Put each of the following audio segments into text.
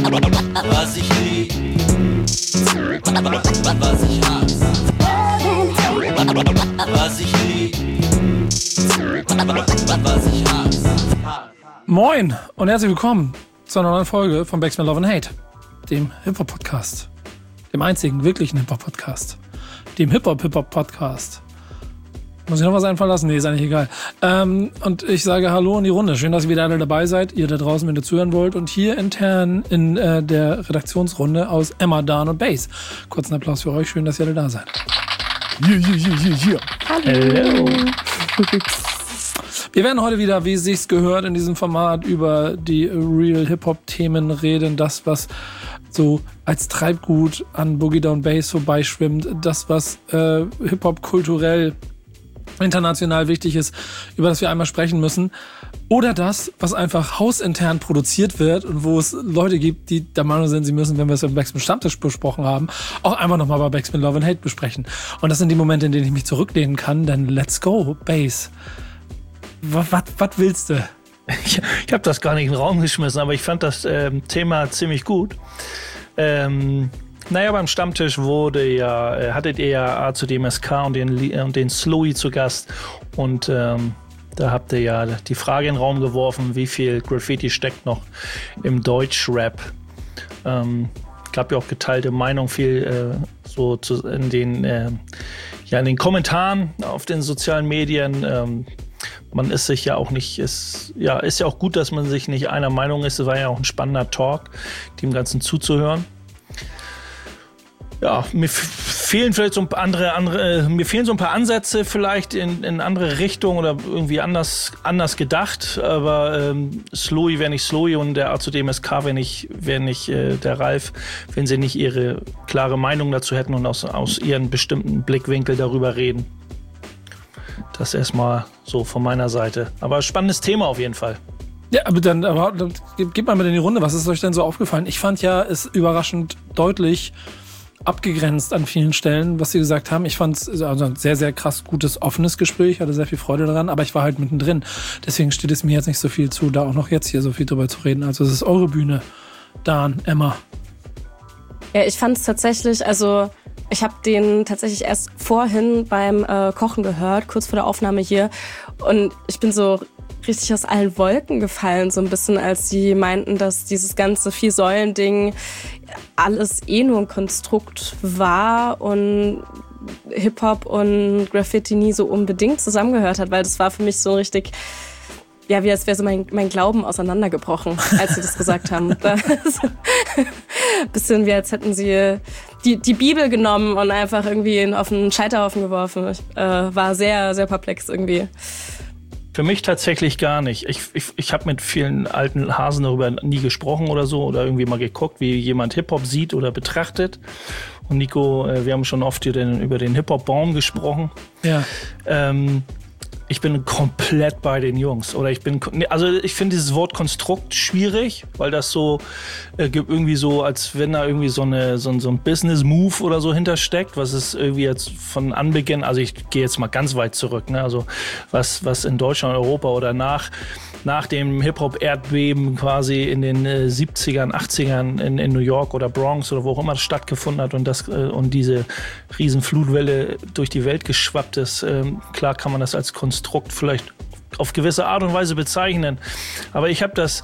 Was ich lieb, was ich hasse. Was ich lieb, was ich hasse. Moin und herzlich willkommen zu einer neuen Folge von Backspin Love and Hate, dem Hip-Hop-Podcast. Dem einzigen wirklichen Hip-Hop-Podcast. Dem Hip-Hop-Podcast. Muss ich noch was einfallen lassen? Nee, ist eigentlich egal. Und ich sage Hallo in die Runde. Schön, dass ihr wieder alle dabei seid. Ihr da draußen, wenn ihr zuhören wollt. Und hier intern in der Redaktionsrunde aus Emma, Dan und Bass. Kurzen Applaus für euch. Schön, dass ihr alle da seid. Yeah. Hallo. Wir werden heute wieder, wie es sich gehört, in diesem Format über die Real Hip-Hop-Themen reden. Das, was so als Treibgut an Boogie Down Bass vorbeischwimmt. Das, was Hip-Hop kulturell international wichtig ist, über das wir einmal sprechen müssen. Oder das, was einfach hausintern produziert wird und wo es Leute gibt, die der Meinung sind, sie müssen, wenn wir es im Backspin Stammtisch besprochen haben, auch einfach nochmal bei Backspin Love and Hate besprechen. Und das sind die Momente, in denen ich mich zurücklehnen kann, denn let's go, Bass. Was willst du? Ich habe das gar nicht in den Raum geschmissen, aber ich fand das Thema ziemlich gut. Beim Stammtisch hattet ihr ja A2DMSK und den Slowy zu Gast und da habt ihr ja die Frage in den Raum geworfen, wie viel Graffiti steckt noch im Deutschrap. Gab ja auch geteilte Meinung viel in den Kommentaren auf den sozialen Medien. Man ist sich ja auch nicht, ist ja auch gut, dass man sich nicht einer Meinung ist. Es war ja auch ein spannender Talk, dem Ganzen zuzuhören. Ja, mir fehlen vielleicht so ein paar mir fehlen so ein paar Ansätze vielleicht in andere Richtungen oder irgendwie anders gedacht, aber Slowy wäre nicht Slowy und der A2DMSK wäre nicht der Ralf, wenn sie nicht ihre klare Meinung dazu hätten und aus ihren bestimmten Blickwinkel darüber reden. Das erstmal so von meiner Seite. Aber spannendes Thema auf jeden Fall. Ja, aber dann geht mal mit in die Runde. Was ist euch denn so aufgefallen? Ich fand ja, es überraschend deutlich abgegrenzt an vielen Stellen, was sie gesagt haben. Ich fand es also ein sehr, sehr krass gutes, offenes Gespräch, hatte sehr viel Freude daran, aber ich war halt mittendrin. Deswegen steht es mir jetzt nicht so viel zu, da auch noch jetzt hier so viel drüber zu reden. Also es ist eure Bühne. Dan, Emma. Ja, ich fand es tatsächlich, also ich habe den tatsächlich erst vorhin beim Kochen gehört, kurz vor der Aufnahme hier. Und ich bin so richtig aus allen Wolken gefallen, so ein bisschen, als sie meinten, dass dieses ganze Vier-Säulen-Ding alles nur ein Konstrukt war und Hip-Hop und Graffiti nie so unbedingt zusammengehört hat, weil das war für mich so richtig, ja, wie als wäre so mein Glauben auseinandergebrochen, als sie das gesagt haben. Bisschen wie als hätten sie die Bibel genommen und einfach irgendwie auf einen Scheiterhaufen geworfen. Ich war sehr, sehr perplex irgendwie. Für mich tatsächlich gar nicht. Ich habe mit vielen alten Hasen darüber nie gesprochen oder so oder irgendwie mal geguckt, wie jemand Hip-Hop sieht oder betrachtet. Und Nico, wir haben schon oft hier über den Hip-Hop-Baum gesprochen. Ja. Ich bin komplett bei den Jungs. Ich finde dieses Wort Konstrukt schwierig, weil das so irgendwie so, als wenn da irgendwie so ein Business-Move oder so hintersteckt, was es irgendwie jetzt von Anbeginn, also ich gehe jetzt mal ganz weit zurück, ne? Also was in Deutschland, Europa oder nach dem Hip-Hop-Erdbeben quasi in den 70ern, 80ern in New York oder Bronx oder wo auch immer das stattgefunden hat und diese riesen Flutwelle durch die Welt geschwappt ist. Klar kann man das als Konstrukt vielleicht auf gewisse Art und Weise bezeichnen. Aber ich habe das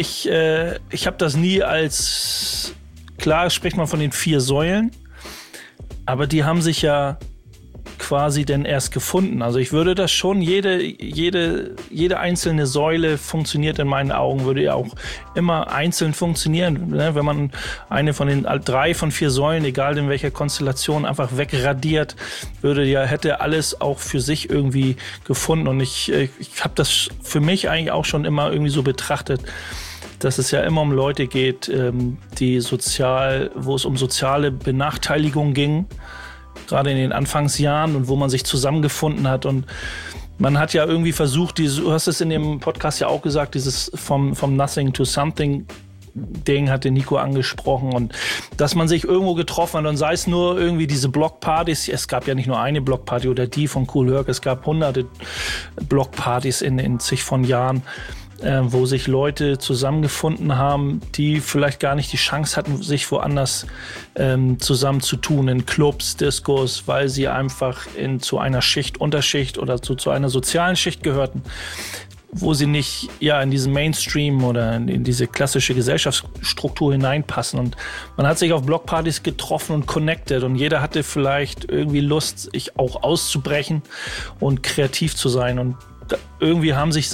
nie als, klar spricht man von den 4 Säulen, aber die haben sich ja quasi denn erst gefunden. Also ich würde das schon, jede einzelne Säule funktioniert in meinen Augen, würde ja auch immer einzeln funktionieren. Ne? Wenn man eine von den 3 von 4 Säulen, egal in welcher Konstellation, einfach wegradiert, hätte alles auch für sich irgendwie gefunden. Und ich habe das für mich eigentlich auch schon immer irgendwie so betrachtet, dass es ja immer um Leute geht, wo es um soziale Benachteiligung ging, gerade in den Anfangsjahren und wo man sich zusammengefunden hat. Und man hat ja irgendwie versucht, du hast es in dem Podcast ja auch gesagt, dieses vom Nothing to Something Ding hatte Nico angesprochen und dass man sich irgendwo getroffen hat und sei es nur irgendwie diese Blockpartys, es gab ja nicht nur eine Blockparty oder die von Kool Herc, es gab hunderte Blockpartys in zig von Jahren wo sich Leute zusammengefunden haben, die vielleicht gar nicht die Chance hatten, sich woanders zusammenzutun, in Clubs, Discos, weil sie einfach zu einer Schicht, Unterschicht oder zu einer sozialen Schicht gehörten, wo sie nicht in diesen Mainstream oder in diese klassische Gesellschaftsstruktur hineinpassen. Und man hat sich auf Blockpartys getroffen und connected und jeder hatte vielleicht irgendwie Lust, sich auch auszubrechen und kreativ zu sein. Und irgendwie haben sich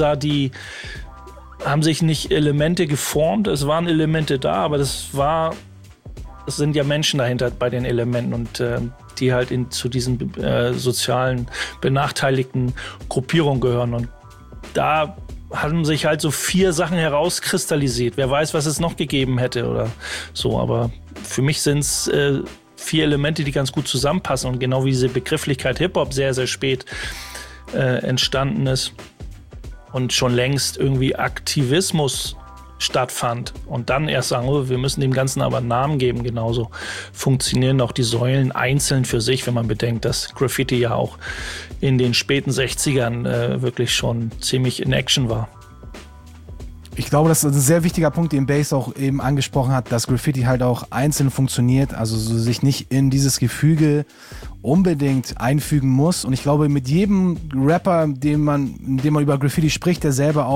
nicht Elemente geformt, es waren Elemente da, aber es sind ja Menschen dahinter bei den Elementen und die halt zu diesen sozialen benachteiligten Gruppierungen gehören. Und da haben sich halt so 4 Sachen herauskristallisiert. Wer weiß, was es noch gegeben hätte oder so. Aber für mich sind es 4 Elemente, die ganz gut zusammenpassen. Und genau wie diese Begrifflichkeit Hip-Hop sehr, sehr spät entstanden ist und schon längst irgendwie Aktivismus stattfand und dann erst sagen, wir müssen dem Ganzen aber einen Namen geben. Genauso funktionieren auch die Säulen einzeln für sich, wenn man bedenkt, dass Graffiti ja auch in den späten 60ern wirklich schon ziemlich in Action war. Ich glaube, das ist ein sehr wichtiger Punkt, den Bass auch eben angesprochen hat, dass Graffiti halt auch einzeln funktioniert, also so sich nicht in dieses Gefüge unbedingt einfügen muss. Und ich glaube, mit jedem Rapper, dem man über Graffiti spricht, der selber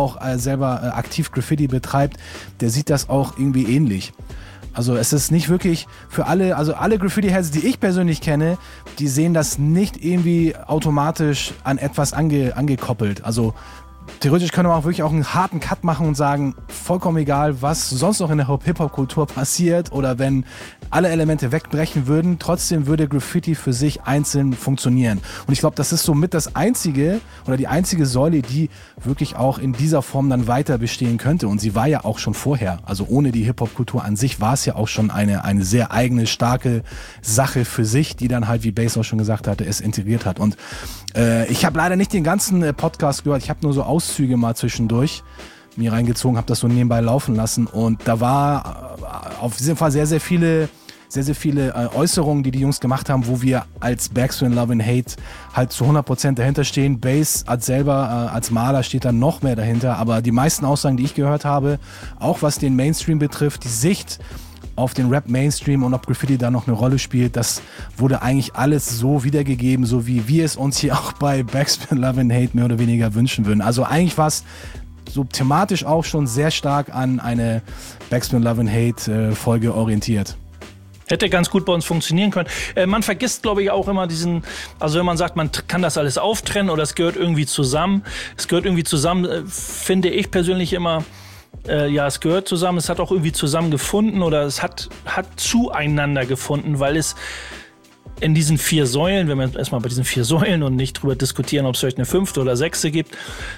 aktiv Graffiti betreibt, der sieht das auch irgendwie ähnlich. Also es ist nicht wirklich für alle, also alle Graffiti-Heads, die ich persönlich kenne, die sehen das nicht irgendwie automatisch an etwas angekoppelt. Also theoretisch können wir auch wirklich auch einen harten Cut machen und sagen, vollkommen egal, was sonst noch in der Hip-Hop-Kultur passiert oder wenn alle Elemente wegbrechen würden, trotzdem würde Graffiti für sich einzeln funktionieren. Und ich glaube, das ist somit das einzige oder die einzige Säule, die wirklich auch in dieser Form dann weiter bestehen könnte. Und sie war ja auch schon vorher. Also ohne die Hip-Hop-Kultur an sich war es ja auch schon eine sehr eigene, starke Sache für sich, die dann halt, wie Bass auch schon gesagt hatte, es integriert hat. Und ich habe leider nicht den ganzen Podcast gehört. Ich habe nur so Auszüge mal zwischendurch mir reingezogen, habe das so nebenbei laufen lassen. Und da war auf jeden Fall sehr, sehr viele Äußerungen, die Jungs gemacht haben, wo wir als Backspin Love and Hate halt zu 100% dahinter stehen. Bass als Maler steht da noch mehr dahinter. Aber die meisten Aussagen, die ich gehört habe, auch was den Mainstream betrifft, die Sicht auf den Rap-Mainstream und ob Graffiti da noch eine Rolle spielt, das wurde eigentlich alles so wiedergegeben, so wie wir es uns hier auch bei Backspin Love and Hate mehr oder weniger wünschen würden. Also eigentlich war es so thematisch auch schon sehr stark an eine Backspin Love and Hate Folge orientiert. Hätte ganz gut bei uns funktionieren können. Man vergisst, glaube ich, auch immer also wenn man sagt, man kann das alles auftrennen oder es gehört irgendwie zusammen. Es gehört irgendwie zusammen, finde ich persönlich immer, es gehört zusammen, es hat auch irgendwie zusammengefunden oder es hat zueinander gefunden, weil es in diesen 4 Säulen, wenn wir erstmal bei diesen 4 Säulen und nicht drüber diskutieren, ob es vielleicht eine 5. oder 6. gibt,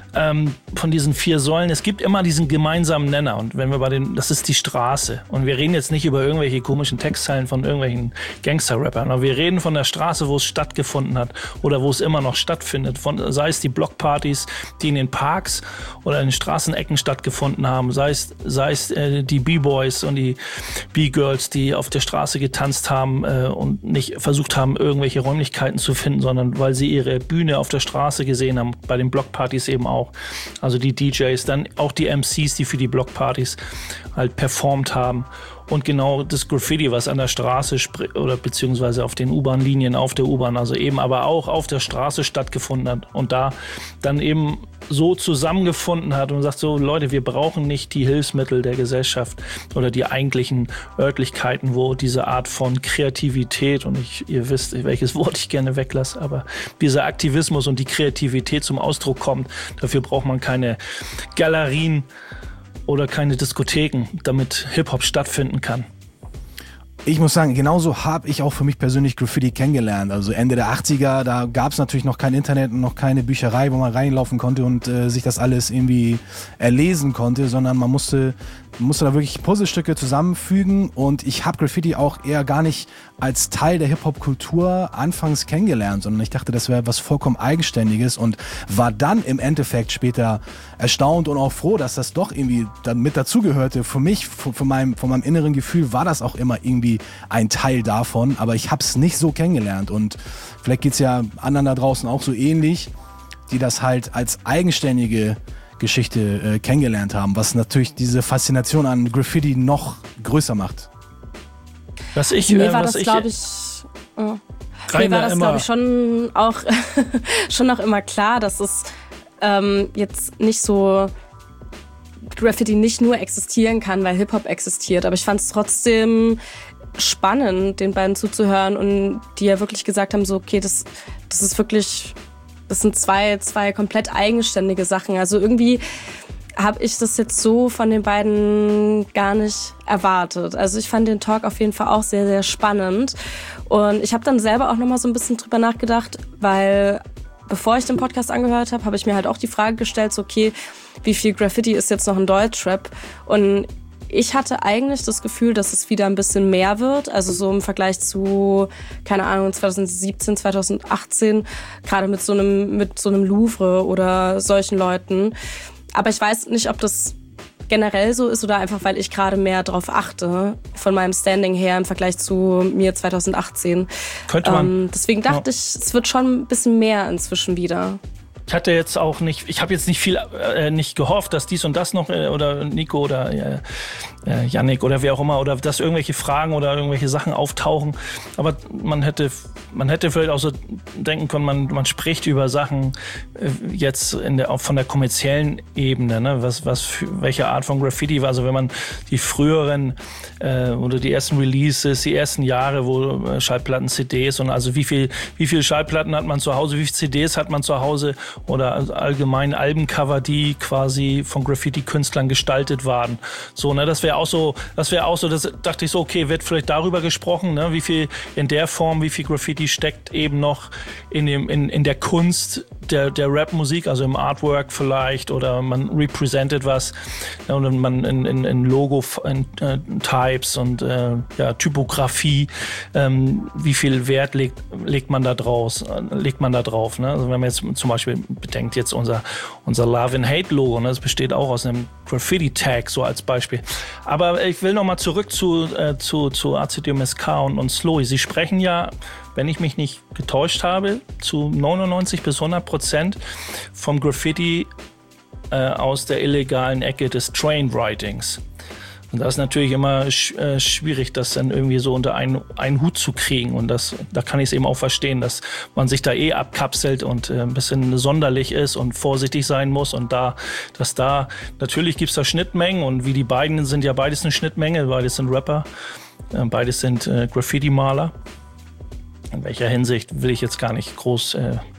von diesen 4 Säulen, es gibt immer diesen gemeinsamen Nenner und wenn wir das ist die Straße und wir reden jetzt nicht über irgendwelche komischen Textzeilen von irgendwelchen Gangster-Rappern, aber wir reden von der Straße, wo es stattgefunden hat oder wo es immer noch stattfindet, sei es die Blockpartys, die in den Parks oder in den Straßenecken stattgefunden haben, sei es die B-Boys und die B-Girls, die auf der Straße getanzt haben und nicht versucht haben, irgendwelche Räumlichkeiten zu finden, sondern weil sie ihre Bühne auf der Straße gesehen haben, bei den Blockpartys eben auch. Also die DJs, dann auch die MCs, die für die Blockpartys halt performt haben. Und genau das Graffiti, was an der Straße oder beziehungsweise auf den U-Bahn-Linien, auf der U-Bahn, also eben aber auch auf der Straße stattgefunden hat und da dann eben so zusammengefunden hat und sagt so, Leute, wir brauchen nicht die Hilfsmittel der Gesellschaft oder die eigentlichen Örtlichkeiten, wo diese Art von Kreativität und ihr wisst, welches Wort ich gerne weglasse, aber dieser Aktivismus und die Kreativität zum Ausdruck kommt. Dafür braucht man keine Galerien oder keine Diskotheken, damit Hip-Hop stattfinden kann. Ich muss sagen, genauso habe ich auch für mich persönlich Graffiti kennengelernt. Also Ende der 80er, da gab es natürlich noch kein Internet und noch keine Bücherei, wo man reinlaufen konnte und sich das alles irgendwie erlesen konnte, sondern man musste da wirklich Puzzlestücke zusammenfügen und ich habe Graffiti auch eher gar nicht als Teil der Hip-Hop-Kultur anfangs kennengelernt, sondern ich dachte, das wäre was vollkommen Eigenständiges und war dann im Endeffekt später erstaunt und auch froh, dass das doch irgendwie dann mit dazugehörte. Für mich, von meinem inneren Gefühl war das auch immer irgendwie ein Teil davon, aber ich habe es nicht so kennengelernt und vielleicht geht's ja anderen da draußen auch so ähnlich, die das halt als eigenständige Hip-Hop-Geschichte kennengelernt haben, was natürlich diese Faszination an Graffiti noch größer macht. Mir war das, glaube ich, schon auch immer klar, dass es jetzt nicht so Graffiti nicht nur existieren kann, weil Hip-Hop existiert. Aber ich fand es trotzdem spannend, den beiden zuzuhören und die ja wirklich gesagt haben, so okay, das ist wirklich, das sind zwei komplett eigenständige Sachen. Also irgendwie habe ich das jetzt so von den beiden gar nicht erwartet. Also ich fand den Talk auf jeden Fall auch sehr, sehr spannend. Und ich habe dann selber auch nochmal so ein bisschen drüber nachgedacht, weil bevor ich den Podcast angehört habe, habe ich mir halt auch die Frage gestellt, so okay, wie viel Graffiti ist jetzt noch in Deutschrap? Und ich hatte eigentlich das Gefühl, dass es wieder ein bisschen mehr wird. Also so im Vergleich zu, keine Ahnung, 2017, 2018, gerade mit so einem Louvre oder solchen Leuten. Aber ich weiß nicht, ob das generell so ist oder einfach, weil ich gerade mehr drauf achte, von meinem Standing her im Vergleich zu mir 2018. Könnte man. Deswegen dachte ich, es wird schon ein bisschen mehr inzwischen wieder. Ich habe jetzt nicht gehofft, dass dies und das noch, oder Nico oder Yannick oder wer auch immer, oder dass irgendwelche Fragen oder irgendwelche Sachen auftauchen. Aber man hätte vielleicht auch so denken können, man spricht über Sachen jetzt von der kommerziellen Ebene, ne? Welche Art von Graffiti war. Also wenn man die früheren oder die ersten Releases, die ersten Jahre, wo Schallplatten, CDs und also wie viel Schallplatten hat man zu Hause, wie viele CDs hat man zu Hause oder allgemein Albencover, die quasi von Graffiti-Künstlern gestaltet waren. So, ne, das dachte ich so, okay, wird vielleicht darüber gesprochen, ne, wie viel Graffiti steckt eben noch in der Kunst der Rap-Musik, also im Artwork vielleicht, oder man representet was, ne, und man in Logo, Types und Typografie, wie viel Wert legt man da drauf, ne? Also wenn man jetzt zum Beispiel bedenkt jetzt unser Love and Hate Logo, ne? Das besteht auch aus einem Graffiti-Tag, so als Beispiel. Aber ich will noch mal zurück zu ACDMSK und Slowy. Sie sprechen ja, wenn ich mich nicht getäuscht habe, zu 99 bis 100% vom Graffiti aus der illegalen Ecke des Train-Writings. Und das ist natürlich immer schwierig, das dann irgendwie so unter einen Hut zu kriegen. Und da kann ich es eben auch verstehen, dass man sich da abkapselt und ein bisschen sonderlich ist und vorsichtig sein muss. Und natürlich gibt es da Schnittmengen. Und wie die beiden sind ja beides eine Schnittmenge. Beides sind Rapper, beides sind Graffiti-Maler. In welcher Hinsicht will ich jetzt gar nicht groß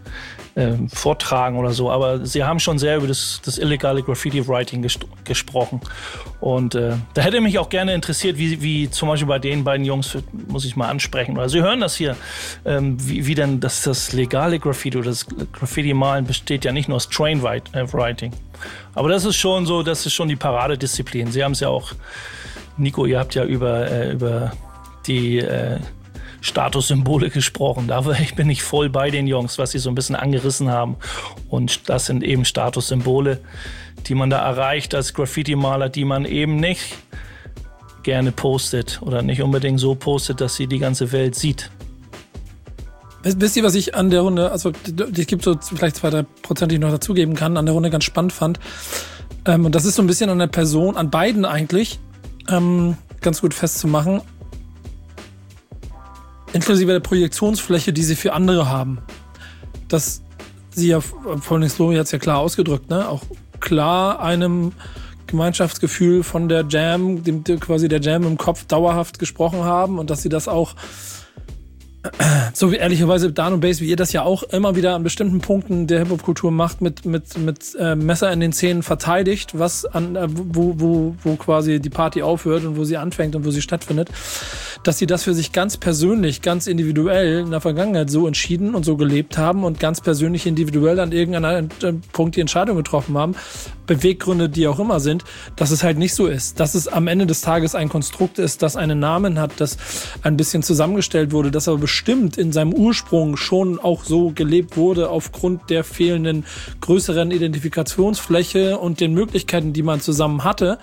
vortragen oder so, aber sie haben schon sehr über das illegale Graffiti-Writing gesprochen. Und da hätte mich auch gerne interessiert, wie zum Beispiel bei den beiden Jungs, muss ich mal ansprechen, oder Sie hören das hier, wie denn das legale Graffiti oder das Graffiti-Malen besteht ja nicht nur aus Train-Writing. Aber das ist schon die Paradedisziplin. Sie haben es ja auch, Nico, ihr habt ja über die Statussymbole gesprochen. Da bin ich voll bei den Jungs, was sie so ein bisschen angerissen haben. Und das sind eben Statussymbole, die man da erreicht als Graffiti-Maler, die man eben nicht gerne postet oder nicht unbedingt so postet, dass sie die ganze Welt sieht. Wisst ihr, was ich an der Runde, also es gibt so vielleicht 2-3%, die ich noch dazugeben kann, an der Runde ganz spannend fand. Und das ist so ein bisschen an der Person, an beiden eigentlich, ganz gut festzumachen. Inklusive der Projektionsfläche, die sie für andere haben. Dass sie ja, von Slowy hat es ja klar ausgedrückt, ne? Auch klar einem Gemeinschaftsgefühl von der Jam, quasi der Jam im Kopf dauerhaft gesprochen haben und dass sie das auch, so wie ehrlicherweise Dan und Bass, wie ihr das ja auch immer wieder an bestimmten Punkten der Hip-Hop-Kultur macht, mit Messer in den Zähnen verteidigt, wo quasi die Party aufhört und wo sie anfängt und wo sie stattfindet, dass sie das für sich ganz persönlich, ganz individuell in der Vergangenheit so entschieden und so gelebt haben und ganz persönlich individuell an irgendeinem Punkt die Entscheidung getroffen haben, Beweggründe, die auch immer sind, dass es halt nicht so ist, dass es am Ende des Tages ein Konstrukt ist, das einen Namen hat, das ein bisschen zusammengestellt wurde, das aber bestimmt in seinem Ursprung schon auch so gelebt wurde aufgrund der fehlenden größeren Identifikationsfläche und den Möglichkeiten, die man zusammen hatte,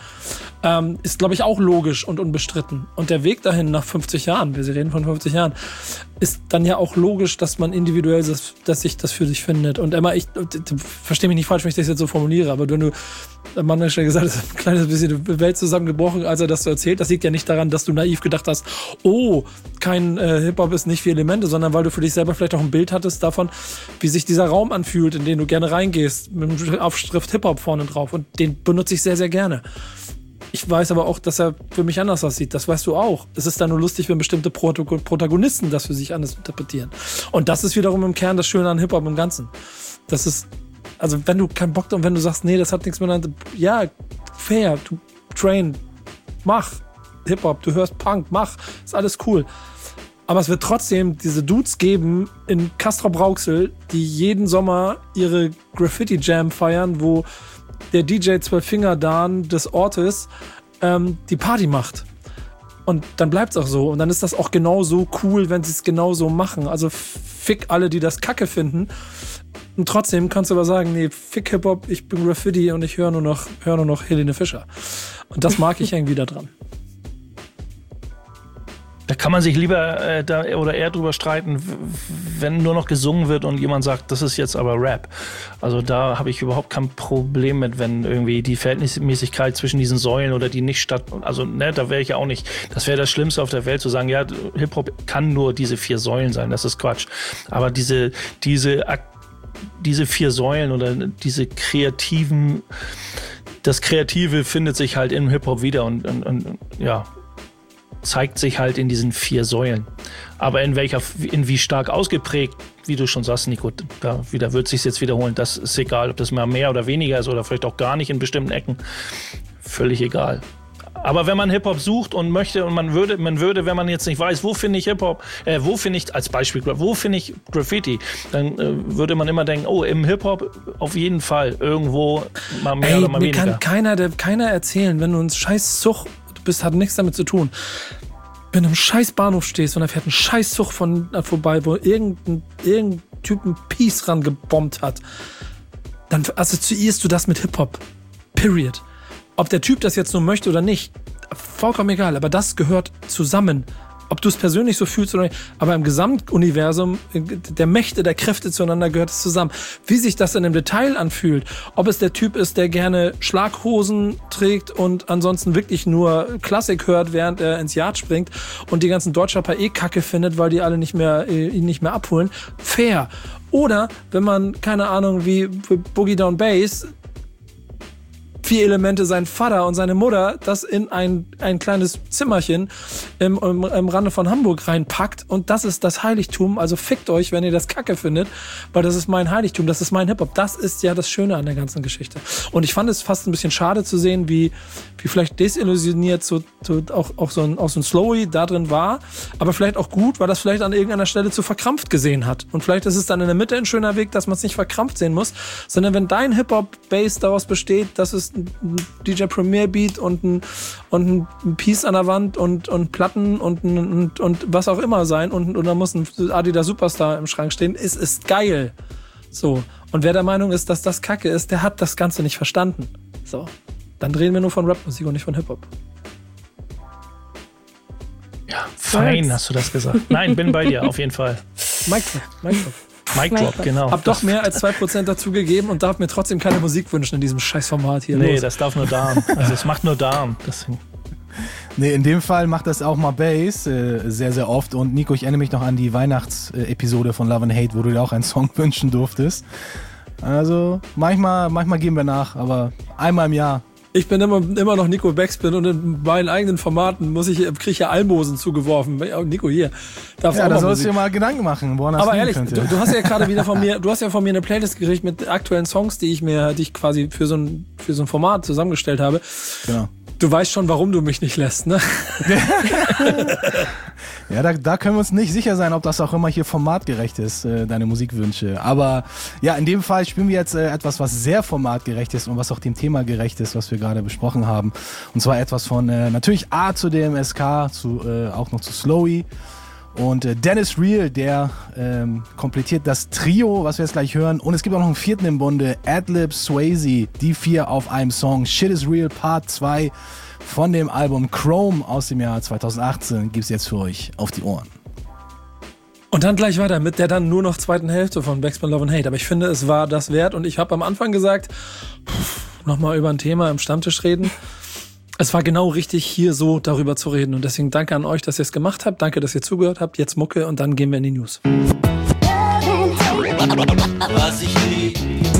ist, glaube ich, auch logisch und unbestritten. Und der Weg dahin nach 50 Jahren, wir reden von 50 Jahren, ist dann ja auch logisch, dass man individuell, dass sich das für sich findet. Und Emma, ich verstehe mich nicht falsch, wenn ich das jetzt so formuliere, aber wenn du, der Mann hat schon gesagt, es ist ein kleines bisschen die Welt zusammengebrochen, als er das so erzählt. Das liegt ja nicht daran, dass du naiv gedacht hast, oh, kein Hip-Hop ist nicht 4 Elemente, sondern weil du für dich selber vielleicht auch ein Bild hattest davon, wie sich dieser Raum anfühlt, in den du gerne reingehst, mit dem Aufschrift Hip-Hop vorne drauf. Und den benutze ich sehr, sehr gerne. Ich weiß aber auch, dass er für mich anders aussieht. Das weißt du auch. Es ist dann nur lustig, wenn bestimmte Protagonisten das für sich anders interpretieren. Und das ist wiederum im Kern das Schöne an Hip-Hop im Ganzen. Das ist, also wenn du keinen Bock hast und wenn du sagst, nee, das hat nichts miteinander, ja, fair, du train, mach Hip-Hop, du hörst Punk, mach, ist alles cool. Aber es wird trotzdem diese Dudes geben in Castrop-Rauxel, die jeden Sommer ihre Graffiti-Jam feiern, wo der DJ 12-Finger-Dan des Ortes die Party macht. Und dann bleibt es auch so. Und dann ist das auch genauso cool, wenn sie es genauso machen. Also fick alle, die das Kacke finden. Und trotzdem kannst du aber sagen, nee, fick Hip-Hop, ich bin Graffiti und ich höre nur noch Helene Fischer. Und das mag ich irgendwie da dran. Da kann man sich lieber oder eher drüber streiten, wenn nur noch gesungen wird und jemand sagt, das ist jetzt aber Rap. Also da habe ich überhaupt kein Problem mit, wenn irgendwie die Verhältnismäßigkeit zwischen diesen Säulen oder die nicht also ne, da wäre ich ja auch nicht, das wäre das Schlimmste auf der Welt, zu sagen, ja, Hip-Hop kann nur diese 4 Säulen sein, das ist Quatsch. Aber diese 4 Säulen oder diese das Kreative findet sich halt im Hip-Hop wieder und ja, zeigt sich halt in diesen 4 Säulen. Aber in wie stark ausgeprägt, wie du schon sagst, Nico, da wird es sich jetzt wiederholen. Das ist egal, ob das mal mehr oder weniger ist oder vielleicht auch gar nicht in bestimmten Ecken. Völlig egal. Aber wenn man Hip-Hop sucht und möchte und man würde, wenn man jetzt nicht weiß, wo finde ich Hip-Hop, wo finde ich als Beispiel, wo finde ich Graffiti, dann würde man immer denken, oh, im Hip-Hop auf jeden Fall irgendwo mal mehr oder mal weniger. Mir kann keiner erzählen, wenn du uns scheiß Zug bist, hat nichts damit zu tun. Wenn du im scheiß Bahnhof stehst und da fährt ein scheiß Zug vorbei, wo irgendein Typen Peace rangebombt hat, dann assoziierst du das mit Hip-Hop. Period. Ob der Typ das jetzt nur möchte oder nicht, vollkommen egal, aber das gehört zusammen. Ob du es persönlich so fühlst oder nicht, aber im Gesamtuniversum der Mächte, der Kräfte zueinander gehört es zusammen. Wie sich das dann im Detail anfühlt, ob es der Typ ist, der gerne Schlaghosen trägt und ansonsten wirklich nur Klassik hört, während er ins Yard springt und die ganzen Deutschrapper Kacke findet, weil die alle ihn nicht mehr abholen. Fair. Oder wenn man, keine Ahnung, wie Boogie Down Bass 4 Elemente, sein Vater und seine Mutter, das in ein kleines Zimmerchen im Rande von Hamburg reinpackt und das ist das Heiligtum, also fickt euch, wenn ihr das Kacke findet, weil das ist mein Heiligtum, das ist mein Hip-Hop, das ist ja das Schöne an der ganzen Geschichte. Und ich fand es fast ein bisschen schade zu sehen, wie vielleicht desillusioniert auch so ein Slowy da drin war, aber vielleicht auch gut, weil das vielleicht an irgendeiner Stelle zu verkrampft gesehen hat. Und vielleicht ist es dann in der Mitte ein schöner Weg, dass man es nicht verkrampft sehen muss, sondern wenn dein Hip-Hop-Base daraus besteht, dass es ein DJ Premier Beat und ein Piece an der Wand und Platten und was auch immer sein und da muss ein Adidas Superstar im Schrank stehen, ist geil. So. Und wer der Meinung ist, dass das Kacke ist, der hat das Ganze nicht verstanden. So. Dann reden wir nur von Rapmusik und nicht von Hip-Hop. Ja, fein hast du das gesagt. Nein, bin bei dir, auf jeden Fall. Mic Drop. Mic Drop, genau. Hab doch mehr als 2% dazu gegeben und darf mir trotzdem keine Musik wünschen in diesem Scheißformat hier. Nee, das darf nur Darm. Also es macht nur Darm. Deswegen. Nee, in dem Fall macht das auch mal Bass sehr, sehr oft. Und Nico, ich erinnere mich noch an die Weihnachtsepisode von Love and Hate, wo du dir auch einen Song wünschen durftest. Also manchmal geben wir nach, aber einmal im Jahr. Ich bin immer noch Nico Backspin und in meinen eigenen Formaten kriege ich ja Almosen zugeworfen. Nico, hier. Da sollst du dir mal Gedanken machen, woran das aber ehrlich, könnte. du hast ja gerade wieder von mir eine Playlist gekriegt mit aktuellen Songs, die ich quasi für so ein Format zusammengestellt habe. Genau. Du weißt schon, warum du mich nicht lässt, ne? Ja, da können wir uns nicht sicher sein, ob das auch immer hier formatgerecht ist, deine Musikwünsche. Aber ja, in dem Fall spielen wir jetzt etwas, was sehr formatgerecht ist und was auch dem Thema gerecht ist, was wir gerade besprochen haben. Und zwar etwas von natürlich A zu DMSK, auch noch zu Slowy. Und Dennis Real, der komplettiert das Trio, was wir jetzt gleich hören. Und es gibt auch noch einen 4. im Bunde, Adlib Swayze, die 4 auf einem Song. Shit is Real Part 2 von dem Album Chrome aus dem Jahr 2018 gibt's jetzt für euch auf die Ohren. Und dann gleich weiter mit der dann nur noch zweiten Hälfte von Backspin Love and Hate. Aber ich finde, es war das wert. Und ich habe am Anfang gesagt, nochmal über ein Thema im Stammtisch reden. Es war genau richtig, hier so darüber zu reden. Und deswegen danke an euch, dass ihr es gemacht habt. Danke, dass ihr zugehört habt. Jetzt Mucke und dann gehen wir in die News. Was ich lieb,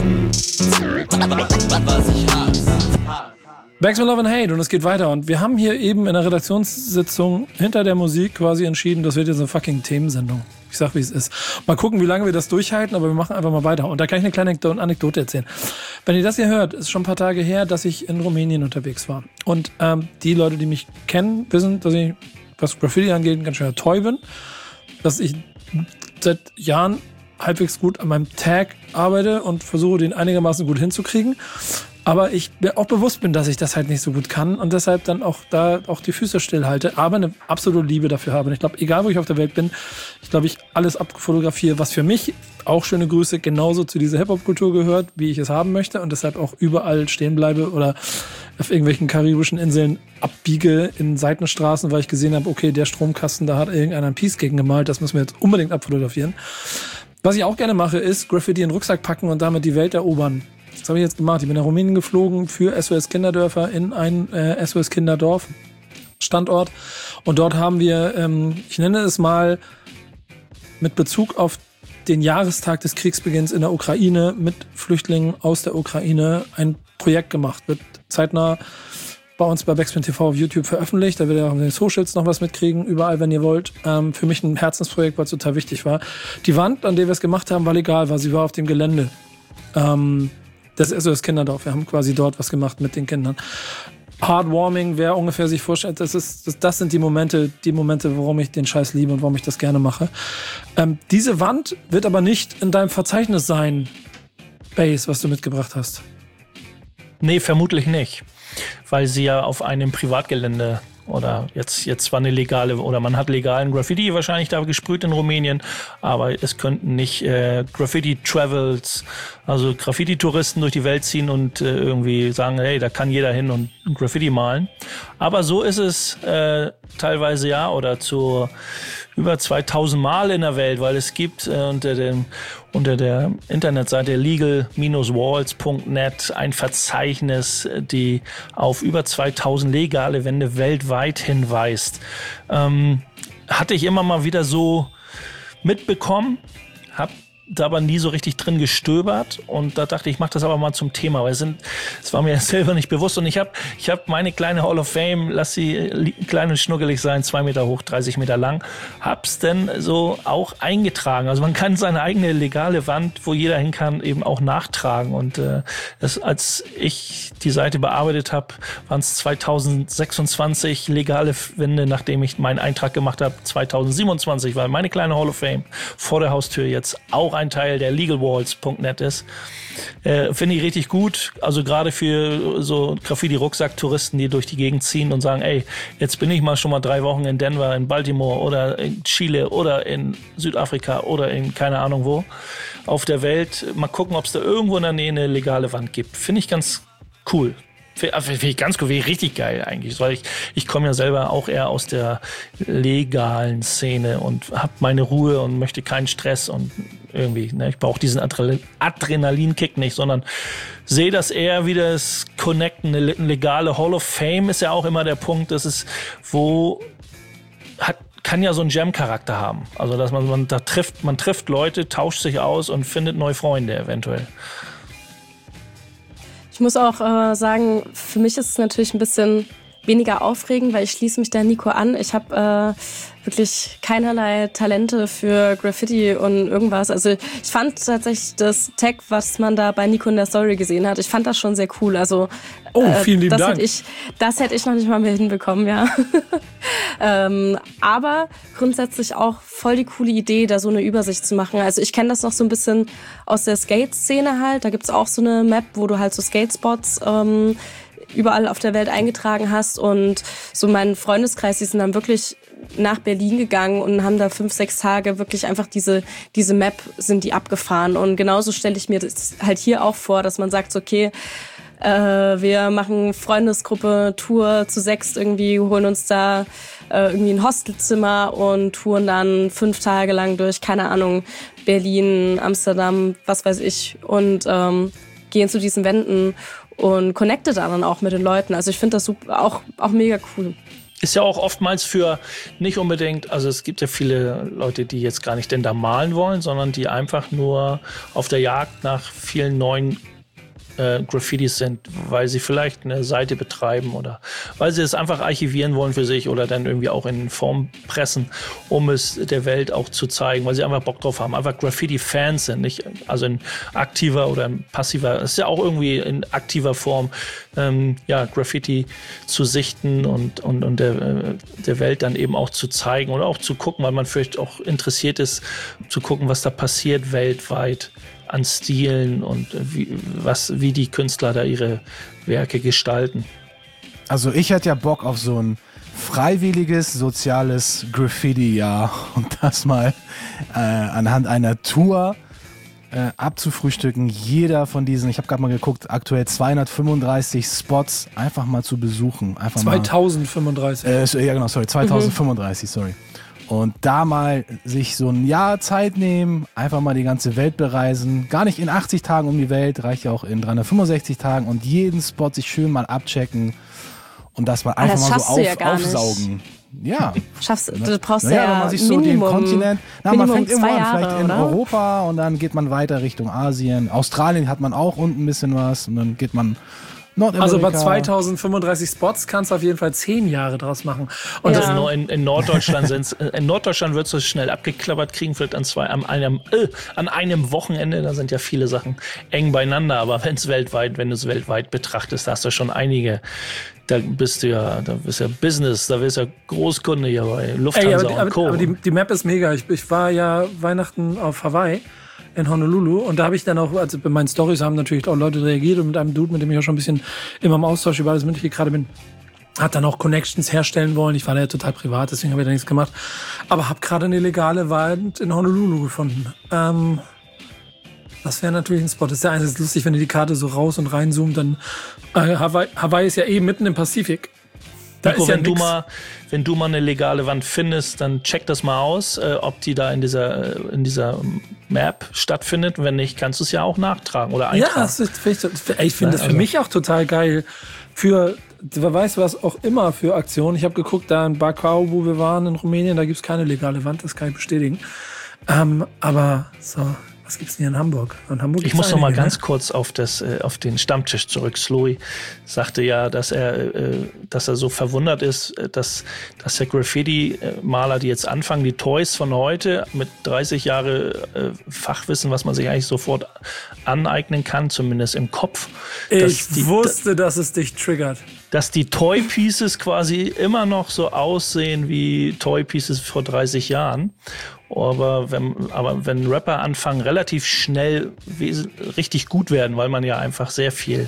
was ich hasse. Backspin Love and Hate und es geht weiter. Und wir haben hier eben in der Redaktionssitzung hinter der Musik quasi entschieden, das wird jetzt eine fucking Themensendung. Ich sag, wie es ist. Mal gucken, wie lange wir das durchhalten, aber wir machen einfach mal weiter. Und da kann ich eine kleine Anekdote erzählen. Wenn ihr das hier hört, ist schon ein paar Tage her, dass ich in Rumänien unterwegs war. Und die Leute, die mich kennen, wissen, dass ich, was Graffiti angeht, ein ganz schöner Toy bin. Dass ich seit Jahren halbwegs gut an meinem Tag arbeite und versuche, den einigermaßen gut hinzukriegen. Aber ich mir auch bewusst bin, dass ich das halt nicht so gut kann und deshalb dann auch da auch die Füße stillhalte, aber eine absolute Liebe dafür habe. Und ich glaube, egal wo ich auf der Welt bin, ich glaube, ich alles abfotografiere, was für mich, auch schöne Grüße, genauso zu dieser Hip-Hop-Kultur gehört, wie ich es haben möchte und deshalb auch überall stehen bleibe oder auf irgendwelchen karibischen Inseln abbiege in Seitenstraßen, weil ich gesehen habe, okay, der Stromkasten, da hat irgendeiner ein Piece gegen gemalt, das müssen wir jetzt unbedingt abfotografieren. Was ich auch gerne mache, ist Graffiti in den Rucksack packen und damit die Welt erobern. Das habe ich jetzt gemacht. Ich bin nach Rumänien geflogen für SOS Kinderdörfer in ein SOS Kinderdorf Standort. Und dort haben wir, ich nenne es mal, mit Bezug auf den Jahrestag des Kriegsbeginns in der Ukraine mit Flüchtlingen aus der Ukraine ein Projekt gemacht. Wird zeitnah bei uns bei Backspin TV auf YouTube veröffentlicht. Da werdet ihr auch in den Socials noch was mitkriegen, überall, wenn ihr wollt. Für mich ein Herzensprojekt, weil es total wichtig war. Die Wand, an der wir es gemacht haben, war legal, weil sie war auf dem Gelände. Das ist SOS Kinderdorf. Wir haben quasi dort was gemacht mit den Kindern. Heartwarming, wer ungefähr sich vorstellt, das sind die Momente, warum ich den Scheiß liebe und warum ich das gerne mache. Diese Wand wird aber nicht in deinem Verzeichnis sein, Base, was du mitgebracht hast. Nee, vermutlich nicht. Weil sie ja auf einem Privatgelände oder jetzt war eine legale, oder man hat legalen Graffiti wahrscheinlich da gesprüht in Rumänien, aber es könnten nicht Graffiti-Travels, also Graffiti-Touristen durch die Welt ziehen und irgendwie sagen, hey, da kann jeder hin und Graffiti malen. Aber so ist es teilweise ja, oder zu über 2000 Mal in der Welt, weil es gibt unter der Internetseite legal-walls.net ein Verzeichnis, die auf über 2000 legale Wände weltweit hinweist. Hatte ich immer mal wieder so mitbekommen, hab da aber nie so richtig drin gestöbert und da dachte ich, mache das aber mal zum Thema, weil es war mir selber nicht bewusst und ich hab meine kleine Hall of Fame, lass sie klein und schnuckelig sein, 2 Meter hoch, 30 Meter lang, hab's denn so auch eingetragen. Also man kann seine eigene legale Wand, wo jeder hin kann, eben auch nachtragen und als ich die Seite bearbeitet habe, waren es 2026 legale Wände, nachdem ich meinen Eintrag gemacht habe, 2027, weil meine kleine Hall of Fame vor der Haustür jetzt auch ein Teil der legalwalls.net ist. Finde ich richtig gut. Also gerade für so Graffiti-Rucksack-Touristen, die durch die Gegend ziehen und sagen, ey, jetzt bin ich mal schon mal 3 Wochen in Denver, in Baltimore oder in Chile oder in Südafrika oder in keine Ahnung wo auf der Welt. Mal gucken, ob es da irgendwo in der Nähe eine legale Wand gibt. Finde ich ganz cool. Finde ich ganz cool, finde ich richtig geil eigentlich, weil ich komme ja selber auch eher aus der legalen Szene und habe meine Ruhe und möchte keinen Stress und irgendwie, ne, ich brauche diesen Adrenalinkick nicht, sondern sehe das eher wie das Connecten, eine legale Hall of Fame ist ja auch immer der Punkt, dass es kann ja so einen Jam-Charakter haben, also dass man trifft Leute, tauscht sich aus und findet neue Freunde eventuell. Ich muss auch sagen, für mich ist es natürlich ein bisschen weniger aufregend, weil ich schließe mich da Nico an. Ich habe wirklich keinerlei Talente für Graffiti und irgendwas. Also ich fand tatsächlich das Tag, was man da bei Nico in der Story gesehen hat, ich fand das schon sehr cool. Also vielen lieben Dank. Das hätte ich noch nicht mal mehr hinbekommen, ja. Aber grundsätzlich auch voll die coole Idee, da so eine Übersicht zu machen. Also ich kenne das noch so ein bisschen aus der Skate-Szene halt. Da gibt's auch so eine Map, wo du halt so Skatespots überall auf der Welt eingetragen hast. Und so mein Freundeskreis, die sind dann wirklich nach Berlin gegangen und haben da 5-6 Tage wirklich einfach diese Map sind die abgefahren. Und genauso stelle ich mir das halt hier auch vor, dass man sagt, okay, wir machen Freundesgruppe, Tour zu 6 irgendwie, holen uns da irgendwie ein Hostelzimmer und touren dann 5 Tage lang durch, keine Ahnung, Berlin, Amsterdam, was weiß ich, und gehen zu diesen Wänden und connecte da dann auch mit den Leuten. Also ich finde das auch mega cool. Ist ja auch oftmals für nicht unbedingt, also es gibt ja viele Leute, die jetzt gar nicht denn da malen wollen, sondern die einfach nur auf der Jagd nach vielen neuen Graffitis sind, weil sie vielleicht eine Seite betreiben oder weil sie es einfach archivieren wollen für sich oder dann irgendwie auch in Form pressen, um es der Welt auch zu zeigen, weil sie einfach Bock drauf haben, einfach Graffiti-Fans sind, nicht also in aktiver oder in passiver, es ist ja auch irgendwie in aktiver Form, Graffiti zu sichten und der Welt dann eben auch zu zeigen oder auch zu gucken, weil man vielleicht auch interessiert ist, zu gucken, was da passiert weltweit an Stilen und wie die Künstler da ihre Werke gestalten. Also ich hätte ja Bock auf so ein freiwilliges soziales Graffiti-Jahr und das mal anhand einer Tour abzufrühstücken. Jeder von diesen, ich habe gerade mal geguckt, aktuell 235 Spots einfach mal zu besuchen. 2035. Ja genau, sorry, 2035, sorry. Und da mal sich so ein Jahr Zeit nehmen, einfach mal die ganze Welt bereisen. Gar nicht in 80 Tagen um die Welt, reicht ja auch in 365 Tagen und jeden Spot sich schön mal abchecken und das mal einfach mal so aufsaugen. Ja. Du brauchst wenn man sich so den Kontinent, man fängt irgendwo an, Jahre, vielleicht in oder? Europa und dann geht man weiter Richtung Asien. Australien hat man auch unten ein bisschen was und dann geht man Nordamerika. Also bei 2035 Spots kannst du auf jeden Fall 10 Jahre draus machen. Und Und das in Norddeutschland in Norddeutschland würdest du es schnell abgeklappert kriegen, vielleicht an einem Wochenende, da sind ja viele Sachen eng beieinander, aber wenn du es weltweit betrachtest, da hast du schon einige. Da bist du ja Business, da bist du ja Großkunde hier bei Lufthansa und Co. Aber die Map ist mega. Ich war ja Weihnachten auf Hawaii in Honolulu und da habe ich dann auch, also bei meinen Storys haben natürlich auch Leute reagiert und mit einem Dude, mit dem ich auch schon ein bisschen immer im Austausch über alles Mögliche gerade bin, hat dann auch Connections herstellen wollen. Ich war da ja total privat, deswegen habe ich da nichts gemacht. Aber habe gerade eine legale Wand in Honolulu gefunden. Das wäre natürlich ein Spot. Das ist ja eines lustig, wenn du die Karte so raus und reinzoomt, dann Hawaii ist ja eben mitten im Pazifik. Da Nico, ist ja wenn du mal eine legale Wand findest, dann check das mal aus, ob die da in dieser Map stattfindet. Wenn nicht, kannst du es ja auch nachtragen oder eintragen. Ja, ich finde das für mich auch total geil. Für, wer weiß was auch immer für Aktionen. Ich habe geguckt, da in Bacău, wo wir waren, in Rumänien, da gibt es keine legale Wand, das kann ich bestätigen. Aber so, was gibt's denn hier in Hamburg? In Hamburg ich muss noch mal ganz kurz auf den Stammtisch zurück. Slowy sagte ja, dass er so verwundert ist, dass der Graffiti-Maler, die jetzt anfangen, die Toys von heute mit 30 Jahre Fachwissen, was man sich eigentlich sofort aneignen kann, zumindest im Kopf. Ich wusste, dass es dich triggert. Dass die Toy-Pieces quasi immer noch so aussehen wie Toy-Pieces vor 30 Jahren. Aber wenn Rapper anfangen, relativ schnell richtig gut werden, weil man ja einfach sehr viel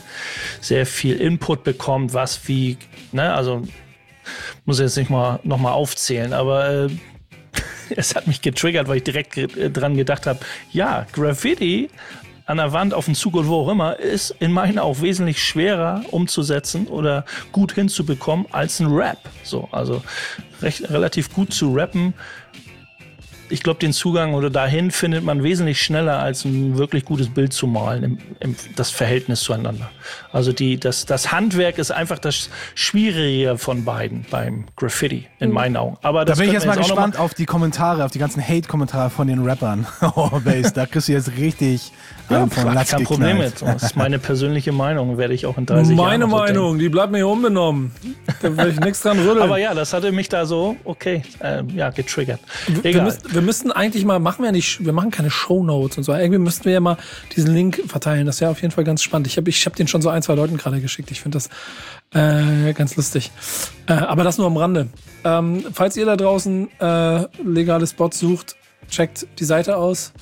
Input bekommt, was wie, ne, also muss ich jetzt nicht mal nochmal aufzählen, aber es hat mich getriggert, weil ich direkt dran gedacht habe, ja, Graffiti an der Wand, auf dem Zug oder wo auch immer, ist in meinen Augen wesentlich schwerer umzusetzen oder gut hinzubekommen als ein Rap. So, also relativ gut zu rappen. Ich glaube, den Zugang oder dahin findet man wesentlich schneller, als ein wirklich gutes Bild zu malen, das Verhältnis zueinander. Also das Handwerk ist einfach das Schwierige von beiden beim Graffiti, in meinen Augen. Aber da bin ich jetzt mal gespannt auf die Kommentare, auf die ganzen Hate-Kommentare von den Rappern. Oh, Bass, da kriegst du jetzt richtig von Latz geknallt. Kein Problem mit. Das ist meine persönliche Meinung, werde ich auch in 30 Jahren Meine Meinung, die bleibt mir hier unbenommen. Da will ich nichts dran rütteln. Aber ja, das hatte mich da so, getriggert. Egal. Wir müssten eigentlich mal, wir machen keine Shownotes und so. Irgendwie müssten wir ja mal diesen Link verteilen. Das ist ja auf jeden Fall ganz spannend. Ich hab den schon so 1, 2 Leuten gerade geschickt. Ich finde das ganz lustig. Aber das nur am Rande. Falls ihr da draußen legale Spots sucht, checkt die Seite aus,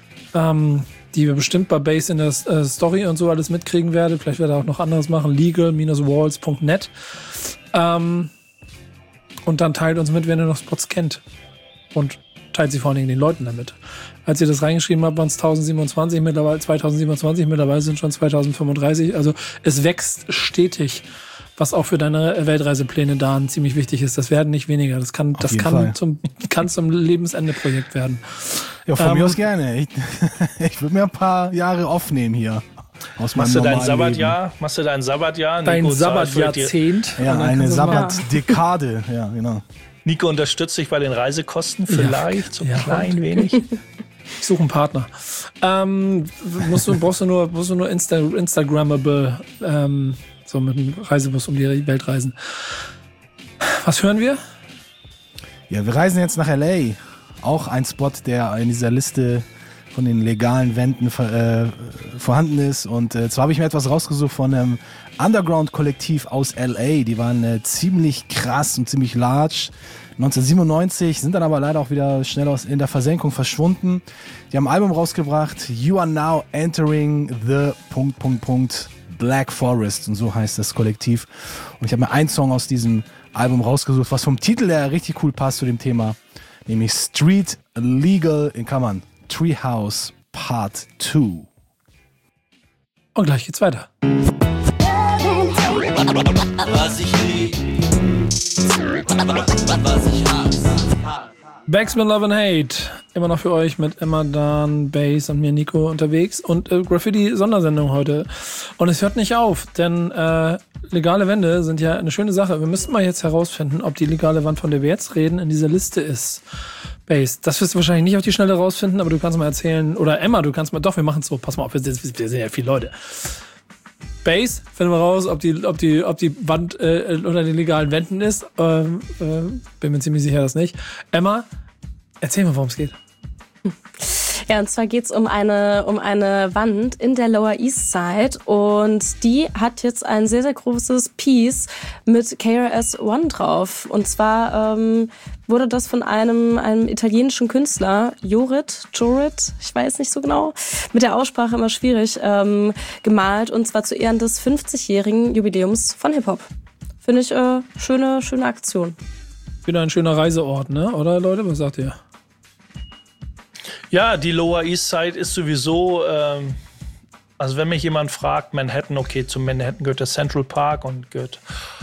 die wir bestimmt bei Bass in der Story und so alles mitkriegen werdet. Vielleicht werdet ihr auch noch anderes machen. legal-walls.net. Und dann teilt uns mit, wenn ihr noch Spots kennt. Und teilt sie vor allen Dingen den Leuten damit. Als ihr das reingeschrieben habt, waren es 1027, mittlerweile 2027, mittlerweile sind schon 2035. Also es wächst stetig, was auch für deine Weltreisepläne da ziemlich wichtig ist. Das werden nicht weniger. Das kann zum Lebensende-Projekt werden. Ja, von mir aus gerne. Ich würde mir ein paar Jahre aufnehmen hier. Machst du dein Sabbatjahr? Dein Sabbatjahrzehnt? Ja, eine Sabbatdekade. Ja, genau. Nico unterstützt dich bei den Reisekosten vielleicht so klein wenig. Ich suche einen Partner. Brauchst du nur Instagrammable, so mit einem Reisebus um die Welt reisen. Was hören wir? Ja, wir reisen jetzt nach L.A. Auch ein Spot, der in dieser Liste von den legalen Wänden vorhanden ist. Und zwar habe ich mir etwas rausgesucht von einem Underground-Kollektiv aus L.A. Die waren ziemlich krass und ziemlich large. 1997, sind dann aber leider auch wieder schnell in der Versenkung verschwunden. Die haben ein Album rausgebracht, You Are Now Entering the... Black Forest, und so heißt das Kollektiv. Und ich habe mir einen Song aus diesem Album rausgesucht, was vom Titel her richtig cool passt zu dem Thema, nämlich Street Legal in Klammern Treehouse Part 2. Und gleich geht's weiter. Was ich lieb, was ich hasse. Backspin Love and Hate. Immer noch für euch mit Emma, Dan, Bass und mir, Nico, unterwegs. Und Graffiti-Sondersendung heute. Und es hört nicht auf, denn legale Wände sind ja eine schöne Sache. Wir müssten mal jetzt herausfinden, ob die legale Wand, von der wir jetzt reden, in dieser Liste ist. Bass, das wirst du wahrscheinlich nicht auf die Schnelle rausfinden, aber du kannst mal erzählen. Oder Emma, du kannst mal... Doch, wir machen es so. Pass mal auf, wir sind ja viele Leute. Bass, finden wir raus, ob die Wand unter den legalen Wänden ist. Bin mir ziemlich sicher, dass nicht. Emma, erzähl mal, worum es geht. Ja, und zwar geht's um eine Wand in der Lower East Side, und die hat jetzt ein sehr, sehr großes Piece mit KRS-One drauf. Und zwar wurde das von einem italienischen Künstler, Jorit, ich weiß nicht so genau, mit der Aussprache immer schwierig, gemalt, und zwar zu Ehren des 50-jährigen Jubiläums von Hip-Hop. Finde ich schöne Aktion. Wieder ein schöner Reiseort, ne? Oder Leute, was sagt ihr? Ja, die Lower East Side ist sowieso, also wenn mich jemand fragt, Manhattan, okay, zu Manhattan gehört der Central Park und gehört